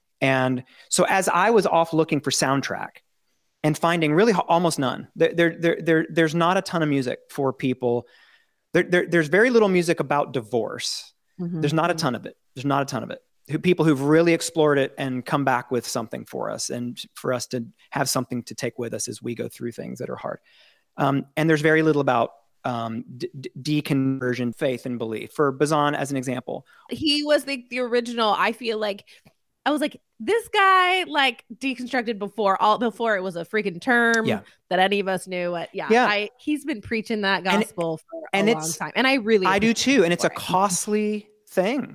B: And so as I was off looking for soundtrack and finding really almost none, there, there, there, there there's not a ton of music for people. There, there, there's very little music about divorce. Mm-hmm. There's not a ton of it. There's not a ton of it. People who've really explored it and come back with something for us, and for us to have something to take with us as we go through things that are hard. Um, and there's very little about um, d- d- deconversion, faith, and belief. For Bazan, as an example,
E: he was the, the original. I feel like I was like, this guy like deconstructed before all before it was a freaking term yeah. that any of us knew. What, yeah, yeah. I, he's been preaching that gospel and, for and a long time, and I really,
B: I do too. And it's a costly thing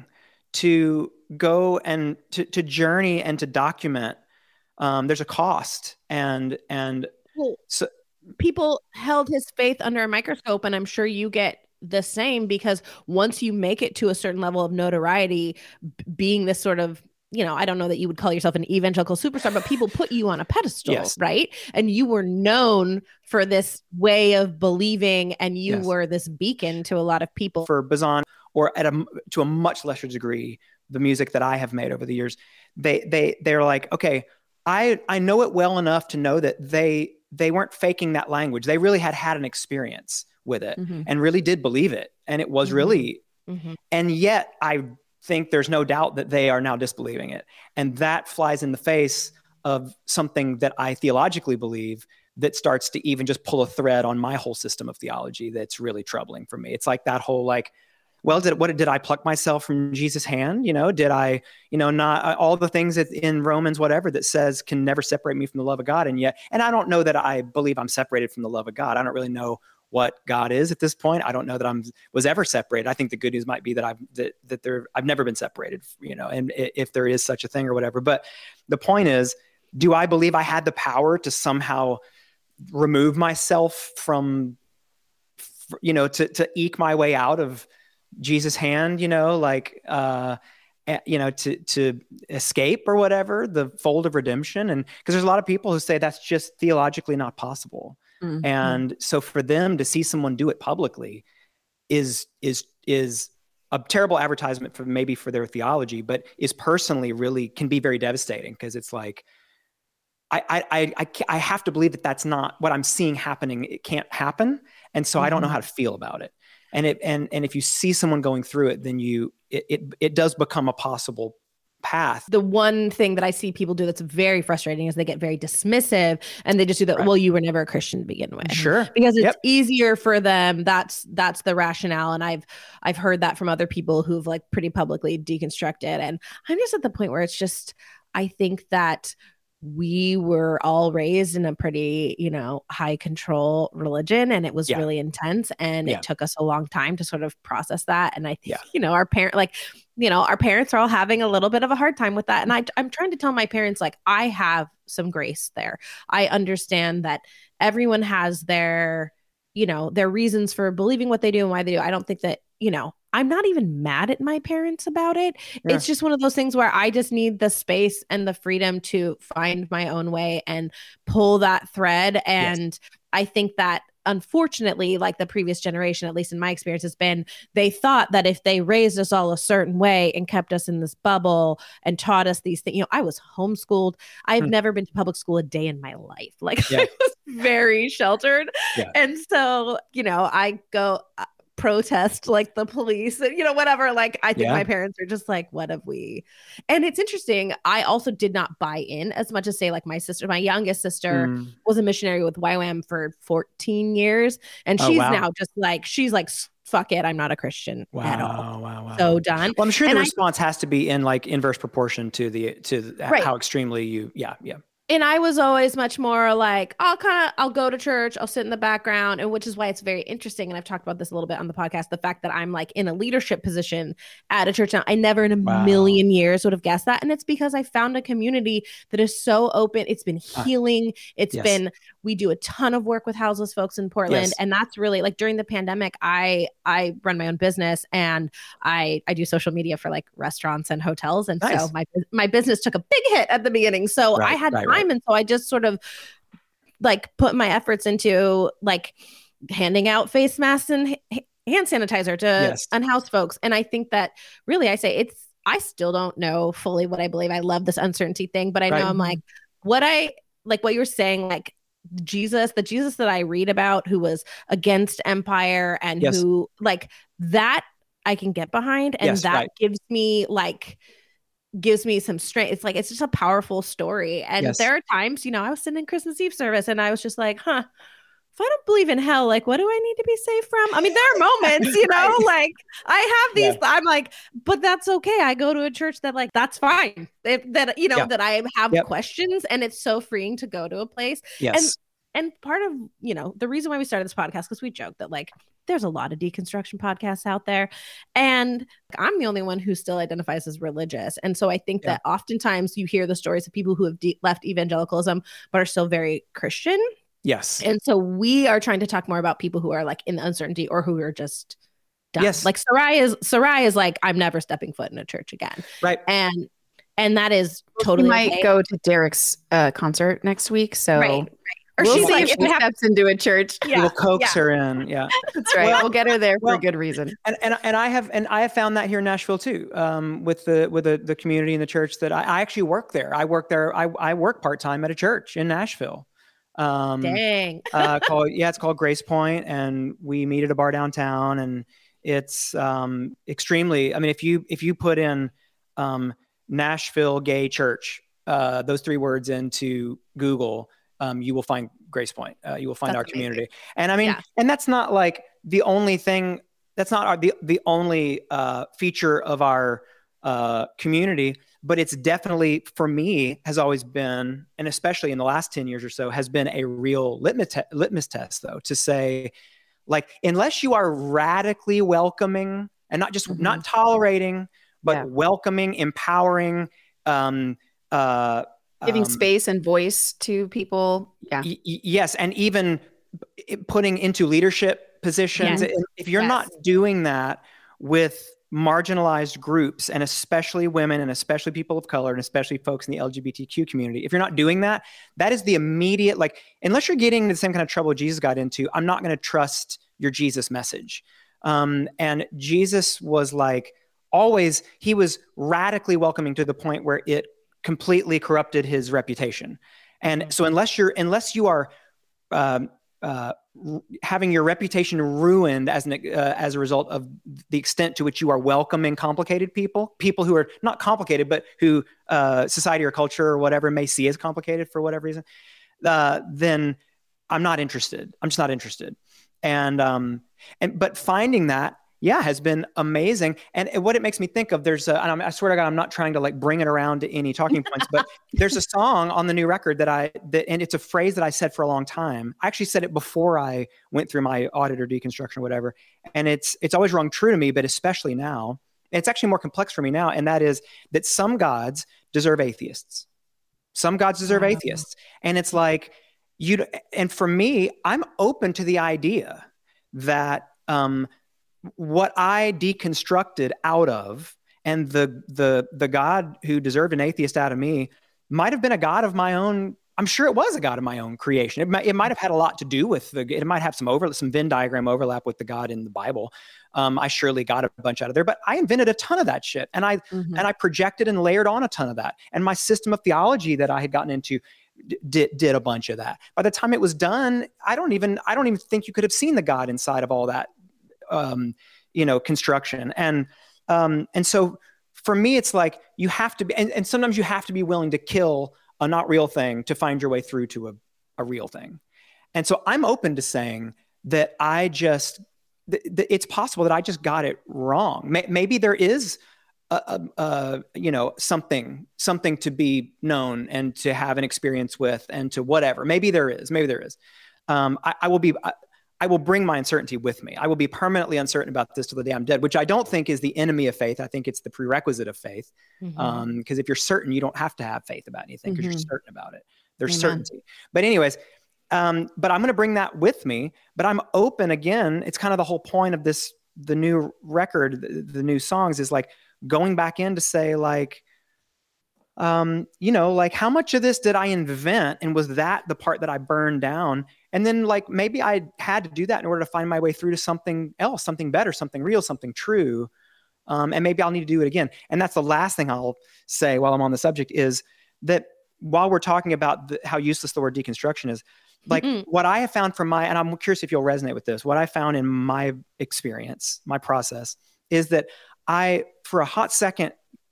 B: to go and to, to journey and to document. Um, there's a cost, and and
E: well,
B: so
E: people held his faith under a microscope, and I'm sure you get the same, because once you make it to a certain level of notoriety, b- being this sort of, you know, I don't know that you would call yourself an evangelical superstar, but people put you on a pedestal, yes. right? And you were known for this way of believing, and you yes. were this beacon to a lot of people.
B: For Bazan, or at a to a much lesser degree, the music that I have made over the years, they they they're like, okay, I I know it well enough to know that they they weren't faking that language. They really had had an experience with it, mm-hmm. and really did believe it, and it was mm-hmm. really, mm-hmm. and yet I think there's no doubt that they are now disbelieving it, and that flies in the face of something that I theologically believe, that starts to even just pull a thread on my whole system of theology that's really troubling for me. It's like that whole like, well, did what did I pluck myself from Jesus' hand? You know, did I, you know, not all the things that in Romans, whatever, that says can never separate me from the love of God. And yet, and I don't know that I believe I'm separated from the love of God. I don't really know what God is at this point. I don't know that I'm was ever separated. I think the good news might be that I've that that there I've never been separated, you know, and if there is such a thing or whatever. But the point is, do I believe I had the power to somehow remove myself from, you know, to to eke my way out of Jesus' hand, you know, like, uh, you know, to, to escape or whatever, the fold of redemption? And because there's a lot of people who say that's just theologically not possible. Mm-hmm. And so for them to see someone do it publicly is, is, is a terrible advertisement for maybe for their theology, but is personally really can be very devastating, because it's like, I, I, I, I have to believe that that's not what I'm seeing happening. It can't happen. And so mm-hmm. I don't know how to feel about it. And it and and if you see someone going through it, then you it, it it does become a possible path.
E: The one thing that I see people do that's very frustrating is they get very dismissive and they just do that. Right. Well, you were never a Christian to begin with.
B: Sure.
E: Because it's
B: yep.
E: easier for them. That's, that's the rationale. And I've, I've heard that from other people who've like pretty publicly deconstructed. And I'm just at the point where it's just, I think that we were all raised in a pretty, you know, high control religion, and it was yeah. really intense, and yeah. it took us a long time to sort of process that. And I think, yeah. you know, our parent, like, you know, our parents are all having a little bit of a hard time with that. And I, I'm trying to tell my parents, like, I have some grace there. I understand that everyone has their, you know, their reasons for believing what they do and why they do. I don't think that, you know, I'm not even mad at my parents about it. Yeah. It's just one of those things where I just need the space and the freedom to find my own way and pull that thread. And yes. I think that unfortunately, like the previous generation, at least in my experience, has been, they thought that if they raised us all a certain way and kept us in this bubble and taught us these things, you know, I was homeschooled. I've hmm. never been to public school a day in my life. Like yeah. I was very sheltered. Yeah. And so, you know, I go... Uh, protest like the police, you know, whatever. Like, I think yeah. my parents are just like, what have we? And it's interesting. I also did not buy in as much as say like my sister, my youngest sister mm. was a missionary with Y WAM for fourteen years. And she's oh, wow. now just like, she's like, fuck it. I'm not a Christian
B: wow,
E: at all.
B: Wow, wow.
E: So done.
B: Well, I'm sure
E: and
B: the
E: I,
B: response has to be in like inverse proportion to the, to the, right. how extremely you, yeah, yeah.
E: And I was always much more like, I'll kind of, I'll go to church, I'll sit in the background, and which is why it's very interesting. And I've talked about this a little bit on the podcast, the fact that I'm like in a leadership position at a church now. I never in a wow. million years would have guessed that. And it's because I found a community that is so open. It's been healing. It's yes. been, we do a ton of work with houseless folks in Portland. Yes. And that's really like during the pandemic, I, I run my own business, and I, I do social media for like restaurants and hotels. And nice. so my, my business took a big hit at the beginning. So right, I had right, time. Right. And so I just sort of like put my efforts into like handing out face masks and h- hand sanitizer to yes. unhoused folks. And I think that really, I say it's, I still don't know fully what I believe. I love this uncertainty thing, but I know right. I'm like, what I, like what you were saying, like Jesus, the Jesus that I read about who was against empire and yes. who like that I can get behind. And yes, that right. gives me like, gives me some strength. It's like, it's just a powerful story. And yes. there are times, you know, I was sitting in Christmas Eve service and I was just like, huh, if I don't believe in hell, like, what do I need to be safe from? I mean, there are moments, you know, right. like I have these, yeah. I'm like, but that's okay. I go to a church that like, that's fine. If, that, you know, yeah. that I have yep. questions, and it's so freeing to go to a place.
B: Yes.
E: And And part of, you know, the reason why we started this podcast, because we joke that like, there's a lot of deconstruction podcasts out there. And I'm the only one who still identifies as religious. And so I think yeah. that oftentimes you hear the stories of people who have de- left evangelicalism, but are still very Christian.
B: Yes.
E: And so we are trying to talk more about people who are like in the uncertainty, or who are just done.
B: Yes.
E: Like Sarai is, Sarai is like, I'm never stepping foot in a church again.
B: Right.
E: And, and that is totally
D: we might
E: okay.
D: go to Derek's uh, concert next week. So
E: right. right. Or
D: we'll
E: she's like,
D: if we steps into a church.
B: Yeah, we'll coax yeah. her in. Yeah,
D: that's right. Well, we'll get her there for well, a good reason.
B: And and and I have and I have found that here in Nashville too, um, with the with the, the community in the church that I, I actually work there. I work there. I I work part time at a church in Nashville. Um,
E: Dang.
B: uh, called yeah, it's called Grace Point, and we meet at a bar downtown, and it's um, extremely. I mean, if you if you put in um, Nashville gay church, uh, those three words into Google. Um, you will find Grace Point. Uh, you will find that's our community. Amazing. And I mean, yeah. and that's not like the only thing, that's not our, the, the only uh, feature of our uh, community, but it's definitely, for me, has always been, and especially in the last ten years or so, has been a real litmus, te- litmus test, though, to say, like, unless you are radically welcoming and not just, mm-hmm. not tolerating, but yeah. welcoming, empowering, um, uh,
D: giving
B: um,
D: space and voice to people. Yeah.
B: Y- yes. And even putting into leadership positions. Yes. If you're yes. not doing that with marginalized groups, and especially women, and especially people of color, and especially folks in the L G B T Q community, if you're not doing that, that is the immediate, like, unless you're getting the same kind of trouble Jesus got into, I'm not going to trust your Jesus message. Um, and Jesus was like, always, he was radically welcoming to the point where it completely corrupted his reputation. And so unless you're, unless you are um, uh, r- having your reputation ruined as an uh, as a result of the extent to which you are welcoming complicated people, people who are not complicated, but who uh, society or culture or whatever may see as complicated for whatever reason, uh, then I'm not interested. I'm just not interested. And um, and but finding that, yeah, has been amazing. And what it makes me think of, there's a, and I'm, I swear to God, I'm not trying to like bring it around to any talking points, but there's a song on the new record that I, that, and it's a phrase that I said for a long time. I actually said it before I went through my audit or deconstruction or whatever. And it's, it's always rung true to me, but especially now, it's actually more complex for me now. And that is that some gods deserve atheists. Some gods deserve wow. atheists. And it's like, you, and for me, I'm open to the idea that, um, what I deconstructed out of, and the the the God who deserved an atheist out of me might have been a God of my own. I'm sure it was a God of my own creation. It might, it might have had a lot to do with the, it might have some over, some Venn diagram overlap with the God in the Bible. Um, I surely got a bunch out of there, but I invented a ton of that shit. And I, mm-hmm. and I projected and layered on a ton of that. And my system of theology that I had gotten into d- did, did a bunch of that. By the time it was done, I don't even, I don't even think you could have seen the God inside of all that, um, you know, construction. And, um, and so for me, it's like, you have to be, and, and sometimes you have to be willing to kill a not real thing to find your way through to a, a real thing. And so I'm open to saying that I just, th- th- it's possible that I just got it wrong. May- maybe there is a, a, a, you know, something, something to be known and to have an experience with and to whatever. Maybe there is, maybe there is. Um, I, I will be, I, I will bring my uncertainty with me. I will be permanently uncertain about this till the day I'm dead, which I don't think is the enemy of faith. I think it's the prerequisite of faith. Mm-hmm. Um, because if you're certain, you don't have to have faith about anything because mm-hmm. you're certain about it. There's Amen. Certainty. But anyways, um, but I'm going to bring that with me, but I'm open again. It's kind of the whole point of this, the new record, the, the new songs is like going back in to say like, um, you know, like how much of this did I invent? And was that the part that I burned down? And then like, maybe I had to do that in order to find my way through to something else, something better, something real, something true. Um, and maybe I'll need to do it again. And that's the last thing I'll say while I'm on the subject is that while we're talking about the, how useless the word deconstruction is, like mm-hmm. what I have found from my, and I'm curious if you'll resonate with this, what I found in my experience, my process is that I, for a hot second,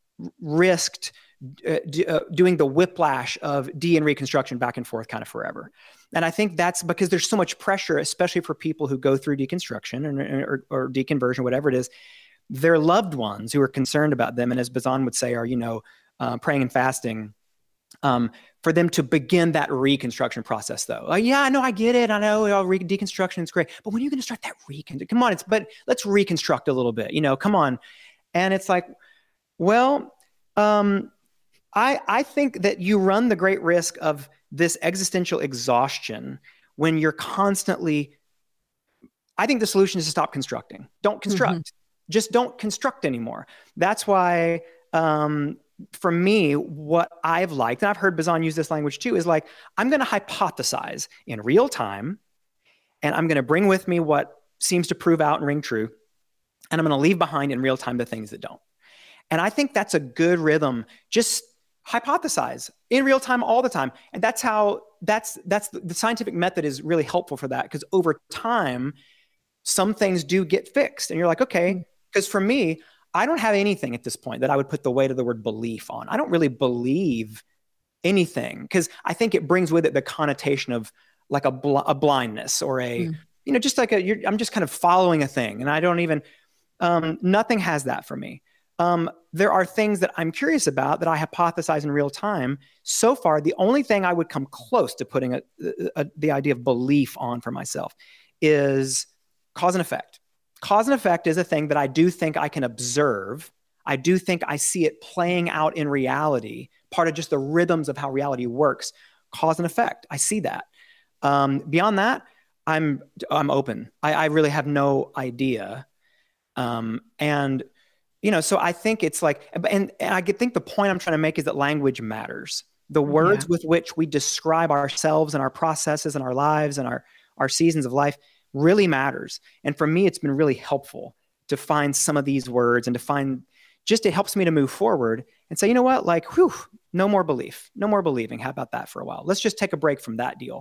B: risked Uh, d- uh, doing the whiplash of de and reconstruction back and forth kind of forever. And I think that's because there's so much pressure, especially for people who go through deconstruction or, or, or deconversion, whatever it is, their loved ones who are concerned about them. And as Bazan would say, are, you know, uh, praying and fasting um, for them to begin that reconstruction process though. Oh, yeah, I know, I get it. I know oh, re- deconstruction is great, but when are you going to start that reconstruction? Come on, it's, but let's reconstruct a little bit, you know, come on. And it's like, well, um, I, I think that you run the great risk of this existential exhaustion when you're constantly, I think the solution is to stop constructing. Don't construct. Mm-hmm. Just don't construct anymore. That's why, um, for me, what I've liked, and I've heard Bazan use this language too, is like, I'm going to hypothesize in real time, and I'm going to bring with me what seems to prove out and ring true, and I'm going to leave behind in real time the things that don't. And I think that's a good rhythm. Just hypothesize in real time all the time. And that's how, that's, that's the, the scientific method is really helpful for that. Because over time, some things do get fixed. And you're like, okay, because for me, I don't have anything at this point that I would put the weight of the word belief on. I don't really believe anything because I think it brings with it the connotation of like a, bl- a blindness or a, mm. you know, just like a, you're, I'm just kind of following a thing. And I don't even, um, nothing has that for me. Um, there are things that I'm curious about that I hypothesize in real time. So far, the only thing I would come close to putting a, a, the idea of belief on for myself is cause and effect. Cause and effect is a thing that I do think I can observe. I do think I see it playing out in reality, part of just the rhythms of how reality works. Cause and effect, I see that. Um, beyond that, I'm I'm open. I, I really have no idea. Um, and You know, so I think it's like, and, and I think the point I'm trying to make is that language matters. The words yeah. with which we describe ourselves and our processes and our lives and our, our seasons of life really matters. And for me, it's been really helpful to find some of these words and to find, just it helps me to move forward and say, you know what, like, whew, no more belief, no more believing. How about that for a while? Let's just take a break from that deal.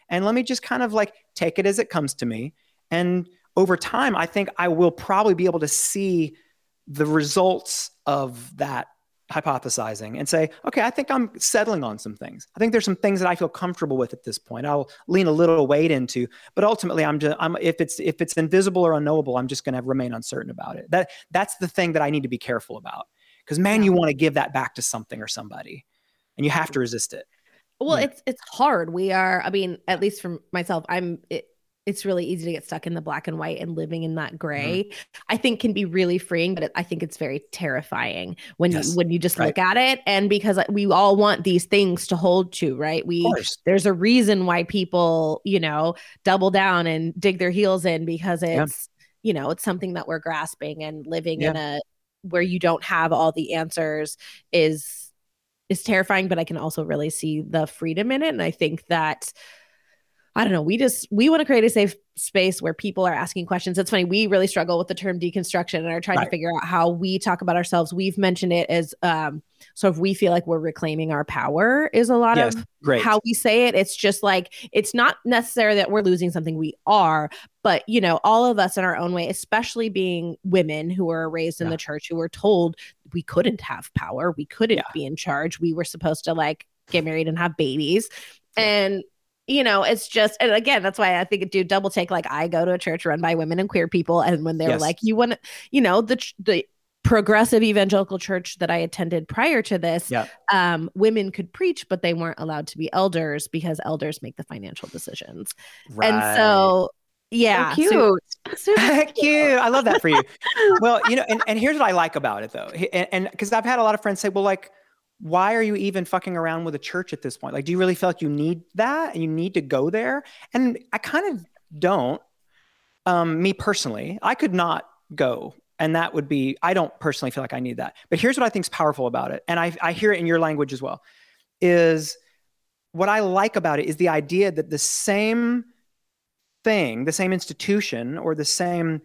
B: and let me just kind of like take it as it comes to me. And over time, I think I will probably be able to see the results of that hypothesizing and say, okay, I think I'm settling on some things. I think there's some things that I feel comfortable with at this point. I'll lean a little weight into, but ultimately I'm just, I'm, if it's, if it's invisible or unknowable, I'm just going to remain uncertain about it. That that's the thing that I need to be careful about, because man, you want to give that back to something or somebody, and you have to resist it.
E: Well,
B: yeah.
E: it's, it's hard. We are, I mean, at least for myself, I'm, it, it's really easy to get stuck in the black and white, and living in that gray, mm-hmm. I think can be really freeing, but it, I think it's very terrifying when yes. you, when you just right. look at it. And because we all want these things to hold to, right? We, there's a reason why people, you know, double down and dig their heels in, because it's, yeah. you know, it's something that we're grasping, and living yeah. in a, where you don't have all the answers is, is terrifying, but I can also really see the freedom in it. And I think that, I don't know, we just, we want to create a safe space where people are asking questions. It's funny, we really struggle with the term deconstruction and are trying right. to figure out how we talk about ourselves. We've mentioned it as um, sort of, we feel like we're reclaiming our power is a lot yes, of great. How we say it. It's just like, it's not necessarily that we're losing something, we are, but you know, all of us in our own way, especially being women who were raised in yeah. the church, who were told we couldn't have power, we couldn't yeah. be in charge. We were supposed to like get married and have babies. Yeah. And you know, it's just, and again, that's why I think it do double take. Like, I go to a church run by women and queer people, and when they're yes. like, you want to, you know, the the progressive evangelical church that I attended prior to this, yeah. um, women could preach, but they weren't allowed to be elders because elders make the financial decisions. Right. And so, yeah,
D: so cute,
E: super, super
B: cute. cute. I love that for you. Well, you know, and, and here's what I like about it though, and because I've had a lot of friends say, well, like, why are you even fucking around with a church at this point? Like, do you really feel like you need that and you need to go there? And I kind of don't. Um, me personally, I could not go. And that would be, I don't personally feel like I need that. But here's what I think is powerful about it. And I, I hear it in your language as well, is what I like about it is the idea that the same thing, the same institution or the same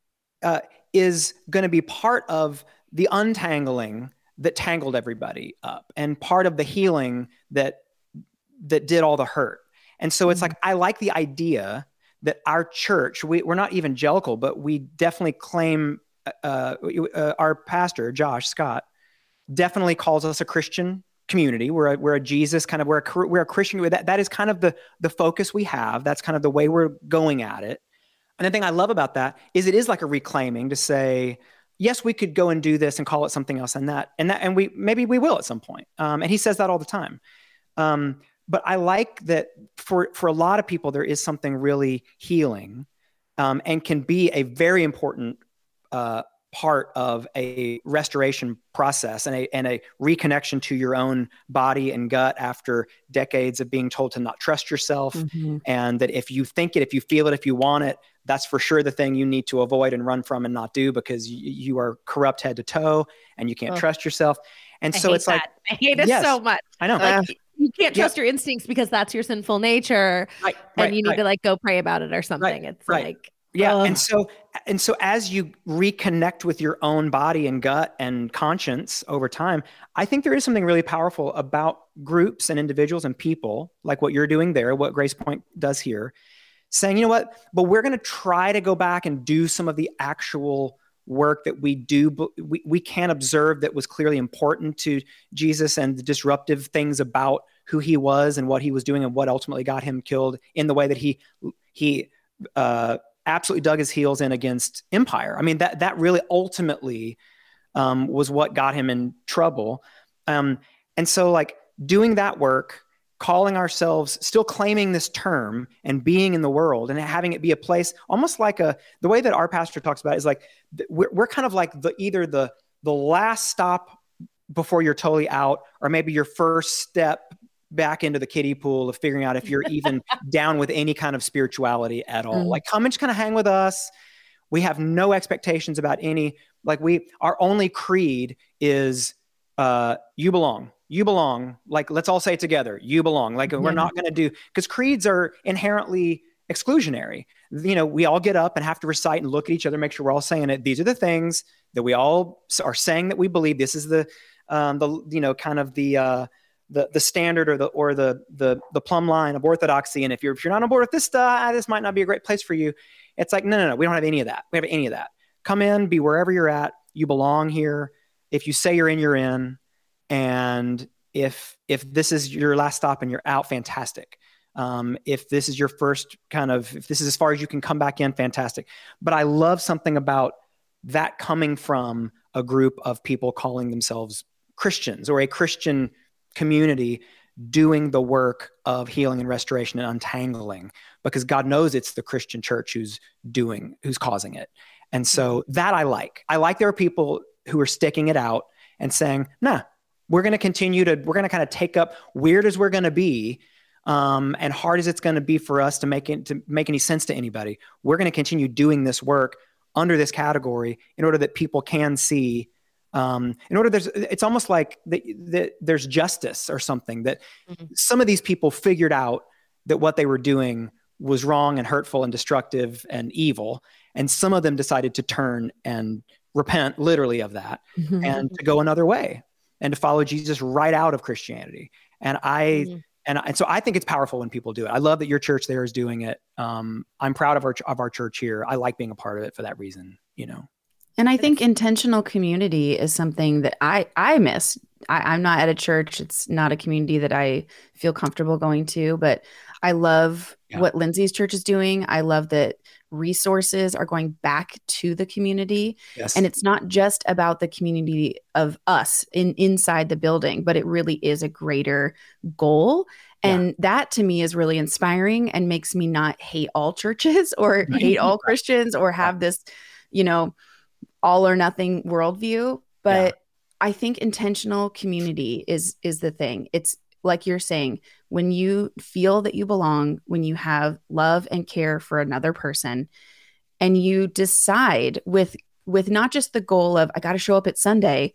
B: uh, is going to be part of the untangling that tangled everybody up, and part of the healing that that did all the hurt. And so it's mm-hmm. like, I like the idea that our church, we, we're not evangelical, but we definitely claim, uh, uh, our pastor, Josh Scott, definitely calls us a Christian community. We're a, we're a Jesus kind of, we're a, we're a Christian. That, that is kind of the, the focus we have. That's kind of the way we're going at it. And the thing I love about that is it is like a reclaiming to say, yes, we could go and do this and call it something else and that, and that, and we, maybe we will at some point. Um, and he says that all the time. Um, but I like that for, for a lot of people, there is something really healing, um, and can be a very important, uh, part of a restoration process and a, and a reconnection to your own body and gut after decades of being told to not trust yourself. Mm-hmm. And that if you think it, if you feel it, if you want it, that's for sure the thing you need to avoid and run from and not do, because you, you are corrupt head to toe and you can't oh. trust yourself. And
E: I
B: so it's
E: that.
B: like,
E: I hate it yes, so much.
B: I know.
E: Like, uh, you can't trust yeah. your instincts because that's your sinful nature.
B: Right,
E: and
B: right,
E: you need
B: right.
E: to like go pray about it or something.
B: Right,
E: it's
B: right.
E: like,
B: yeah.
E: Ugh.
B: And so, and so as you reconnect with your own body and gut and conscience over time, I think there is something really powerful about groups and individuals and people like what you're doing there, what Grace Point does here, saying, you know what, but we're going to try to go back and do some of the actual work that we do, but we, we can observe that was clearly important to Jesus and the disruptive things about who he was and what he was doing and what ultimately got him killed in the way that he, he, uh, absolutely dug his heels in against empire. I mean, that, that really ultimately, um, was what got him in trouble. Um, and so like doing that work, calling ourselves, still claiming this term and being in the world and having it be a place almost like a, the way that our pastor talks about it is like, we're, we're kind of like the, either the, the last stop before you're totally out, or maybe your first step back into the kiddie pool of figuring out if you're even down with any kind of spirituality at all. Mm. Like, come and just kind of hang with us. We have no expectations about any, like we, our only creed is, uh, you belong, you belong. Like, let's all say it together. You belong. Like yeah. we're not going to do, because creeds are inherently exclusionary. You know, we all get up and have to recite and look at each other, make sure we're all saying it. These are the things that we all are saying that we believe. This is the, um, the, you know, kind of the, uh, the the standard or the or the the the plumb line of orthodoxy. And if you're if you're not on board with this stuff, this might not be a great place for you. It's like, no, no, no, we don't have any of that. We have any of that. Come in, be wherever you're at. You belong here. If you say you're in, you're in. And if if this is your last stop and you're out, fantastic. Um, if this is your first kind of, if this is as far as you can come back in, fantastic. But I love something about that coming from a group of people calling themselves Christians or a Christian community doing the work of healing and restoration and untangling, because God knows it's the Christian church who's doing, who's causing it. And so that I like. I like there are people who are sticking it out and saying, nah, we're going to continue to, we're going to kind of take up, weird as we're going to be, um, and hard as it's going to be for us to make it, to make any sense to anybody. We're going to continue doing this work under this category in order that people can see, um, in order there's, it's almost like that the, there's justice or something that mm-hmm. some of these people figured out that what they were doing was wrong and hurtful and destructive and evil. And some of them decided to turn and repent literally of that mm-hmm. and to go another way and to follow Jesus right out of Christianity. And I, mm-hmm. and, and so I think it's powerful when people do it. I love that your church there is doing it. Um, I'm proud of our, of our church here. I like being a part of it for that reason, you know?
D: And I think intentional community is something that I, I miss. I, I'm not at a church. It's not a community that I feel comfortable going to, but I love yeah. what Lindsay's church is doing. I love that resources are going back to the community.
B: Yes.
D: And it's not just about the community of us in inside the building, but it really is a greater goal. And yeah. that to me is really inspiring and makes me not hate all churches or hate all Christians or have this, you know, all or nothing worldview. But yeah. I think intentional community is, is the thing. It's like you're saying, when you feel that you belong, when you have love and care for another person, and you decide with, with not just the goal of, I got to show up at Sunday,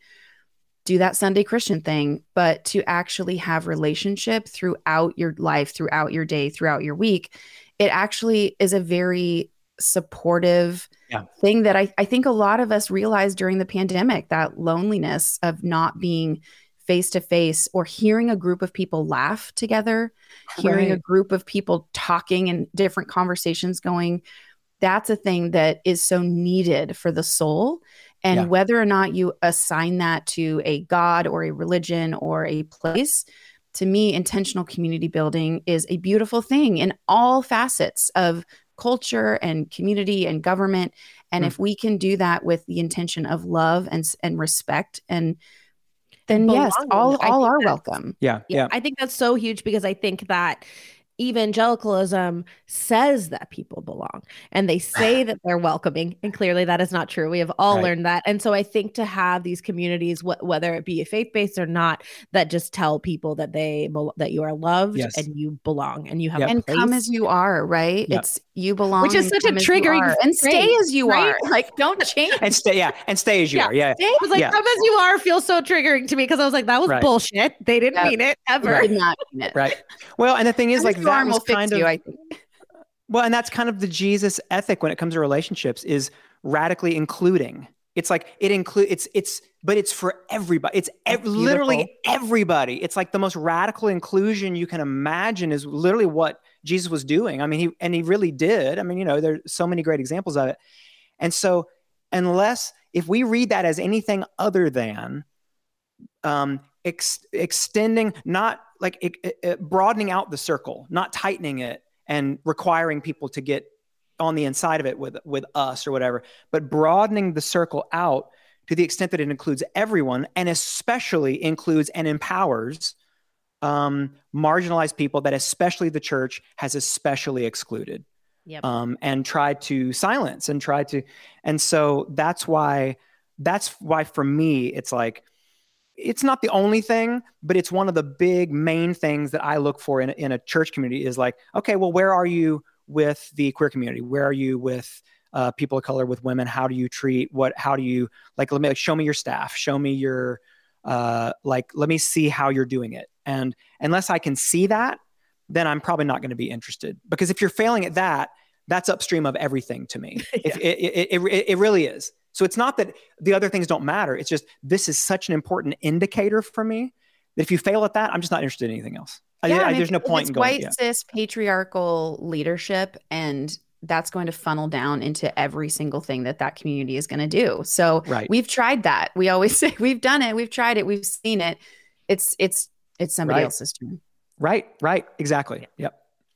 D: do that Sunday Christian thing, but to actually have relationship throughout your life, throughout your day, throughout your week, it actually is a very supportive yeah. thing that I, I think a lot of us realized during the pandemic, that loneliness of not being face-to-face or hearing a group of people laugh together, hearing right. a group of people talking and different conversations going, that's a thing that is so needed for the soul. And yeah. whether or not you assign that to a God or a religion or a place, to me, intentional community building is a beautiful thing in all facets of culture and community and government. And mm. if we can do that with the intention of love and, and respect, and then belonging, yes, all, all are welcome.
B: Yeah, yeah.
E: Yeah. I think that's so huge, because I think that evangelicalism says that people belong and they say that they're welcoming, and clearly that is not true. We have all right. learned that. And so I think to have these communities, wh- whether it be faith-based or not, that just tell people that they bel- that you are loved yes. and you belong and you have
D: yep.
E: a
D: and
E: place.
D: Come as you are, right? Yep. It's you belong,
E: which is such a triggering,
D: and stay as you
E: right?
D: are. Like, don't change
B: and stay. Yeah, and stay as you
E: yeah.
B: are. Yeah,
E: stay, I was like,
B: yeah.
E: come as you are feels so triggering to me, because I was like, that was
B: right.
E: bullshit. They didn't yep. mean it ever.
D: Right. Did not mean it.
B: Right. Well, and the thing is, like, that was kind of.
D: You, I think.
B: Well, and that's kind of the Jesus ethic when it comes to relationships, is radically including. It's like it includes it's it's but it's for everybody. It's ev- literally everybody. It's like the most radical inclusion you can imagine is literally what Jesus was doing. I mean, he and he really did. I mean, you know, there's so many great examples of it. And so unless if we read that as anything other than um, ex- extending, not like it, it, it, broadening out the circle, not tightening it and requiring people to get on the inside of it with, with us or whatever, but broadening the circle out to the extent that it includes everyone, and especially includes and empowers um, marginalized people that especially the church has especially excluded yep. um, and tried to silence and tried to. And so that's why, that's why for me, it's like, it's not the only thing, but it's one of the big main things that I look for in a, in a church community is like, okay, well, where are you with the queer community? Where are you with uh, people of color, with women? How do you treat what, how do you like, let me like, show me your staff, show me your, uh, like, let me see how you're doing it. And unless I can see that, then I'm probably not going to be interested, because if you're failing at that, that's upstream of everything to me. yeah. if, it, it, it, it, it really is. So it's not that the other things don't matter. It's just, this is such an important indicator for me If you fail at that, I'm just not interested in anything else.
D: Yeah,
B: I, I,
D: I mean,
B: there's no point
D: it's
B: in going.
D: white
B: Yeah.
D: cis patriarchal leadership, and that's going to funnel down into every single thing that that community is going to do. So
B: Right.
D: we've tried that. We always say we've done it. We've tried it. We've seen it. It's it's it's somebody
B: Right.
D: else's turn.
B: Right. Right. Exactly. Yep.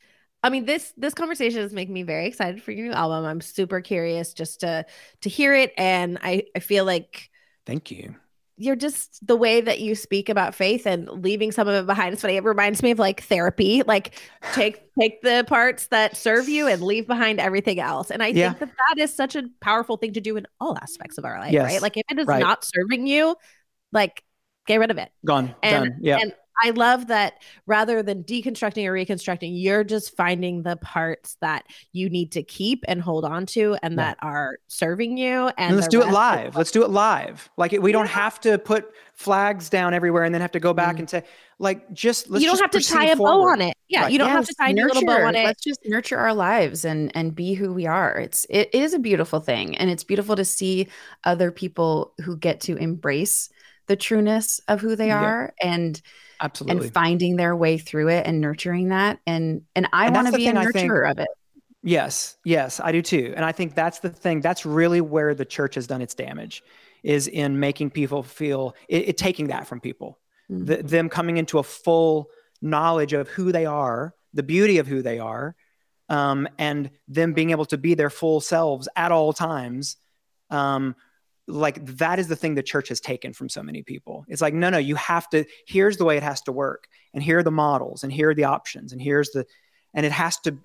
E: I mean, this this conversation is making me very excited for your new album. I'm super curious just to to hear it, and I I feel like
B: Thank you.
E: you're just the way that you speak about faith and leaving some of it behind. It's funny. It reminds me of like therapy, like take, take the parts that serve you and leave behind everything else. And I
B: Yeah.
E: think that that is such a powerful thing to do in all aspects of our life,
B: Yes.
E: right? Like if it is
B: Right.
E: not serving you, like get rid of it.
B: Gone.
E: And,
B: Done. Yeah.
E: and I love that rather than deconstructing or reconstructing, you're just finding the parts that you need to keep and hold on to and
B: Yeah.
E: that are serving you. And,
B: And let's
E: the
B: do it
E: rest is
B: live. Let's do it live. Like it, we don't
E: Yeah.
B: have to put flags down everywhere and then have to go back
E: Mm.
B: and say, like, just let's
E: you don't
B: just
E: have to
B: proceed
E: tie a bow
B: forward.
E: on it. Yeah,
B: Right.
E: you don't have
D: Yes,
E: to tie a little bow
D: nurture.
E: on it.
D: Let's just nurture our lives and and be who we are. It's it is a beautiful thing, and it's beautiful to see other people who get to embrace the trueness of who they
B: Yeah.
D: are and
B: Absolutely.
D: and finding their way through it and nurturing that. And and I
B: And
D: want
B: that's
D: to
B: the
D: be a
B: thing I think-
D: nurturer of it.
B: Yes, yes, I do too. And I think that's the thing. That's really where the church has done its damage, is in making people feel it, it taking that from people,
D: Mhm.
B: the, them coming into a full knowledge of who they are, the beauty of who they are, um, and them being able to be their full selves at all times. Um, like that is the thing the church has taken from so many people. It's like, no, no, you have to, here's the way it has to work. And here are the models and here are the options and here's the, and it has to,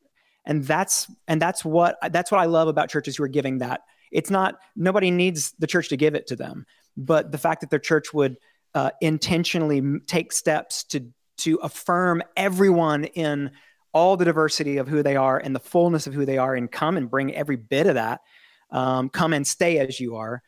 B: and that's, and that's what, that's what I love about churches who are giving that. It's not, nobody needs the church to give it to them, but the fact that their church would uh, intentionally m- take steps to, to affirm everyone in all the diversity of who they are and the fullness of who they are and come and bring every bit of that, um, come and stay as you are,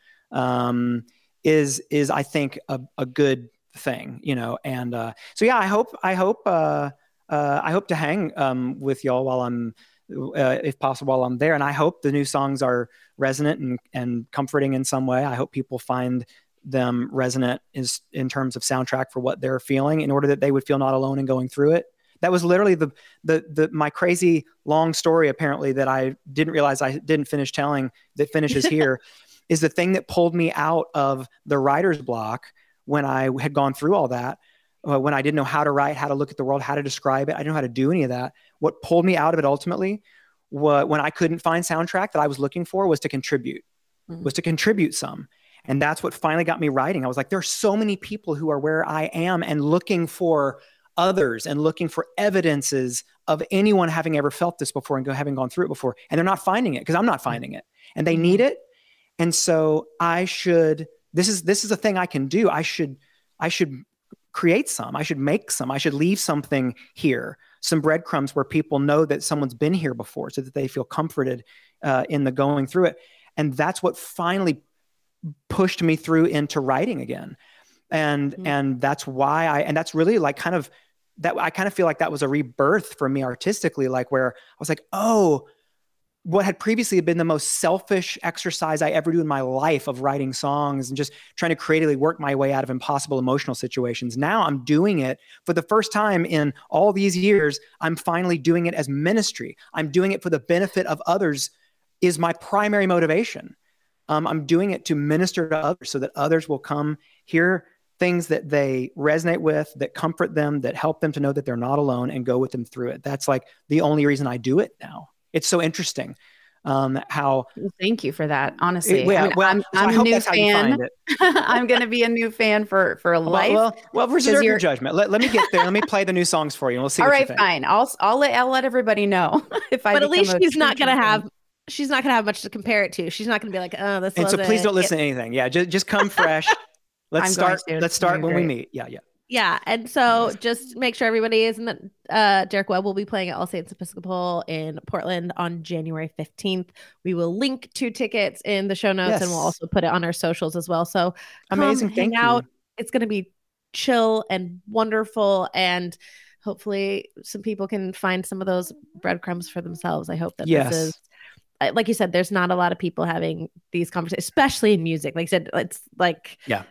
B: um, is, is I think a, a good thing, you know? And uh, so, yeah, I hope, I hope, uh, Uh, I hope to hang um, with y'all while I'm, uh, if possible, while I'm there. And I hope the new songs are resonant and, and comforting in some way. I hope people find them resonant is in terms of soundtrack for what they're feeling, in order that they would feel not alone in going through it. That was literally the, the, the, my crazy long story, apparently, that I didn't realize I didn't finish telling, that finishes here, is the thing that pulled me out of the writer's block when I had gone through all that. Uh, when I didn't know how to write, how to look at the world, how to describe it. I didn't know how to do any of that. What pulled me out of it ultimately, what, when I couldn't find soundtrack that I was looking for, was to contribute, mm-hmm. was to contribute some. And that's what finally got me writing. I was like, there are so many people who are where I am and looking for others and looking for evidences of anyone having ever felt this before and go, having gone through it before. And they're not finding it because I'm not finding it, and they need it. And so I should, this is, this is a thing I can do. I should, I should create some, I should make some, I should leave something here, some breadcrumbs where people know that someone's been here before, so that they feel comforted uh, in the going through it. And that's what finally pushed me through into writing again. And, mm-hmm. and that's why I, and that's really like kind of that, I kind of feel like that was a rebirth for me artistically, like where I was like, oh, what had previously been the most selfish exercise I ever do in my life of writing songs and just trying to creatively work my way out of impossible emotional situations. Now I'm doing it for the first time in all these years. I'm finally doing it as ministry. I'm doing it for the benefit of others, is my primary motivation. Um, I'm doing it to minister to others so that others will come hear things that they resonate with, that comfort them, that help them to know that they're not alone, and go with them through it. That's like the only reason I do it now. It's so interesting um, how.
D: Well, thank you for that. Honestly,
B: it, well,
D: I mean,
B: well,
D: I'm,
B: so
D: I'm
B: I
D: a
B: hope
D: new
B: that's how you
D: fan.
B: find it.
D: I'm going to be a new fan for for a life.
B: Well, well, well reserve
D: you're...
B: your judgment. Let, let me get there. Let me play the new songs for you, and we'll see.
D: All
B: what
D: right,
B: you think.
D: fine. I'll I'll let I'll let everybody know if I.
E: But at least she's not going to
D: fan.
E: have. She's not going to have much to compare it to. She's not going to be like, oh, this.
B: And so please don't listen
E: it.
B: to anything. Yeah, just just come fresh. Let's
D: I'm
B: start.
D: going to.
B: Let's start
D: You're
B: when
D: great.
B: we meet. Yeah, yeah.
E: Yeah, and so just make sure everybody is in the. Uh, Derek Webb will be playing at All Saints Episcopal in Portland on January fifteenth. We will link two tickets in the show notes,
B: Yes.
E: and we'll also put it on our socials as well. So come
B: Amazing.
E: hang
B: Thank
E: out.
B: you.
E: It's going to be chill and wonderful, and hopefully some people can find some of those breadcrumbs for themselves. I hope that
B: Yes.
E: this is. Like you said, there's not a lot of people having these conversations, especially in music. Like I said, it's like
B: Yeah.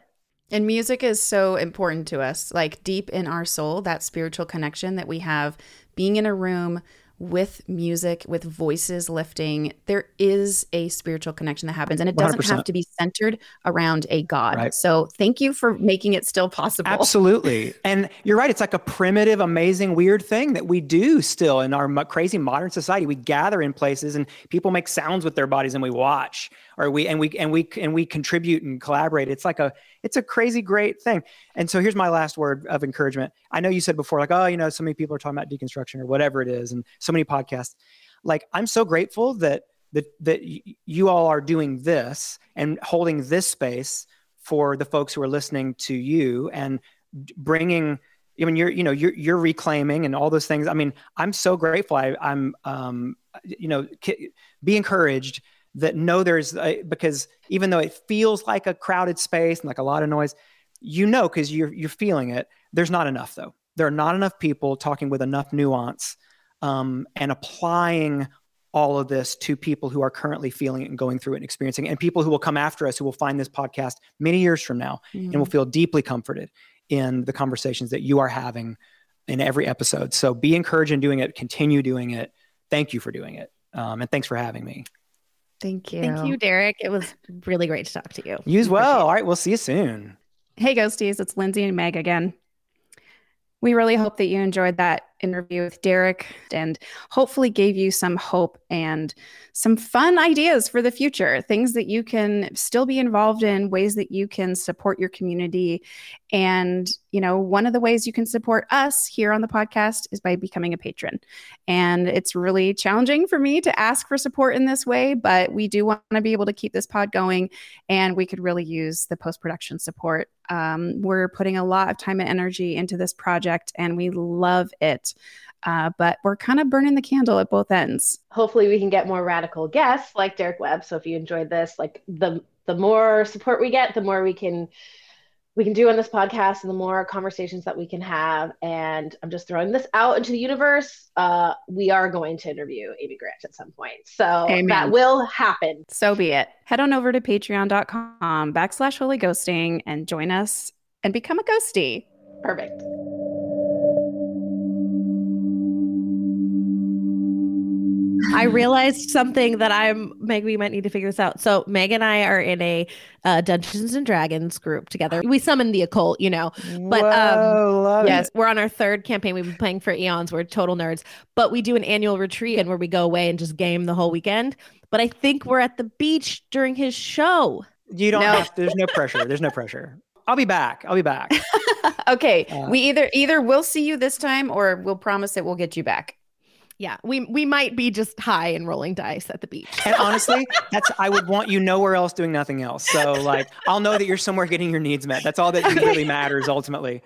D: And music is so important to us, like deep in our soul, that spiritual connection that we have being in a room with music, with voices lifting. There is a spiritual connection that happens, and it doesn't one hundred percent have to be centered around a God. Right. So thank you for making it still possible.
B: Absolutely. And you're right. It's like a primitive, amazing, weird thing that we do still in our crazy modern society. We gather in places and people make sounds with their bodies and we watch, or we, and we, and we, and we contribute and collaborate. It's like a, it's a crazy, great thing. And so here's my last word of encouragement. I know you said before, like, oh, you know, so many people are talking about deconstruction or whatever it is, and so many podcasts. Like, I'm so grateful that that that y- you all are doing this and holding this space for the folks who are listening to you and bringing. I mean, you're you know you're you're reclaiming and all those things. I mean, I'm so grateful. I, I'm um you know be encouraged. That know there's a, because even though it feels like a crowded space and like a lot of noise, you know, because you're you're feeling it. There's not enough though. There are not enough people talking with enough nuance um, and applying all of this to people who are currently feeling it and going through it and experiencing it, and people who will come after us who will find this podcast many years from now mm-hmm. and will feel deeply comforted in the conversations that you are having in every episode. So be encouraged in doing it. Continue doing it. Thank you for doing it, um, and thanks for having me.
D: Thank you.
E: Thank you, Derek. It was really great to talk to you.
B: You as well. All right. We'll see you soon.
D: Hey, Ghosties. It's Lindsay and Meg again. We really hope that you enjoyed that interview with Derek and hopefully gave you some hope and some fun ideas for the future, things that you can still be involved in, ways that you can support your community. And, you know, one of the ways you can support us here on the podcast is by becoming a patron. And it's really challenging for me to ask for support in this way, but we do want to be able to keep this pod going, and we could really use the post-production support. Um, we're putting a lot of time and energy into this project, and we love it. Uh, but we're kind of burning the candle at both ends.
C: Hopefully we can get more radical guests like Derek Webb. So if you enjoyed this, like the the more support we get, the more we can we can do on this podcast and the more conversations that we can have. And I'm just throwing this out into the universe. Uh, we are going to interview Amy Grant at some point. So Amen. That will happen.
D: So be it. Head on over to patreon.com backslash holy ghosting and join us and become a ghostie.
C: Perfect.
E: I realized something that I'm, Meg, we might need to figure this out. So Meg and I are in a uh, Dungeons and Dragons group together. We summon the occult, you know, but
B: Whoa,
E: um, yes, we're on our third campaign. We've been playing for eons. We're total nerds, but we do an annual retreat and where we go away and just game the whole weekend. But I think we're at the beach during his show.
B: You don't no. have to, there's no pressure. There's no pressure. I'll be back. I'll be back.
D: Okay.
B: Uh,
D: we either, either we'll see you this time or we'll promise that we'll get you back.
E: Yeah, we we might be just high and rolling dice at the beach.
B: And honestly, that's I would want you nowhere else doing nothing else. So like, I'll know that you're somewhere getting your needs met. That's all that okay. really matters ultimately.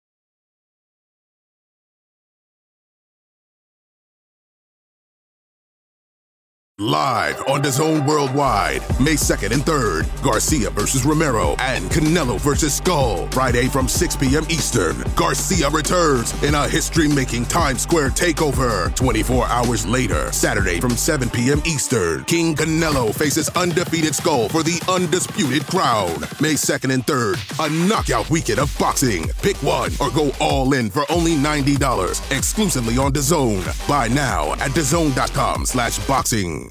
A: Live on DAZN Worldwide, May second and third, Garcia versus Romero and Canelo versus Skull. Friday from six p.m. Eastern, Garcia returns in a history-making Times Square takeover. twenty-four hours later, Saturday from seven p.m. Eastern, King Canelo faces undefeated Skull for the undisputed crown. May second and third, a knockout weekend of boxing. Pick one or go all in for only ninety dollars, exclusively on DAZN. Buy now at DAZN.com slash boxing.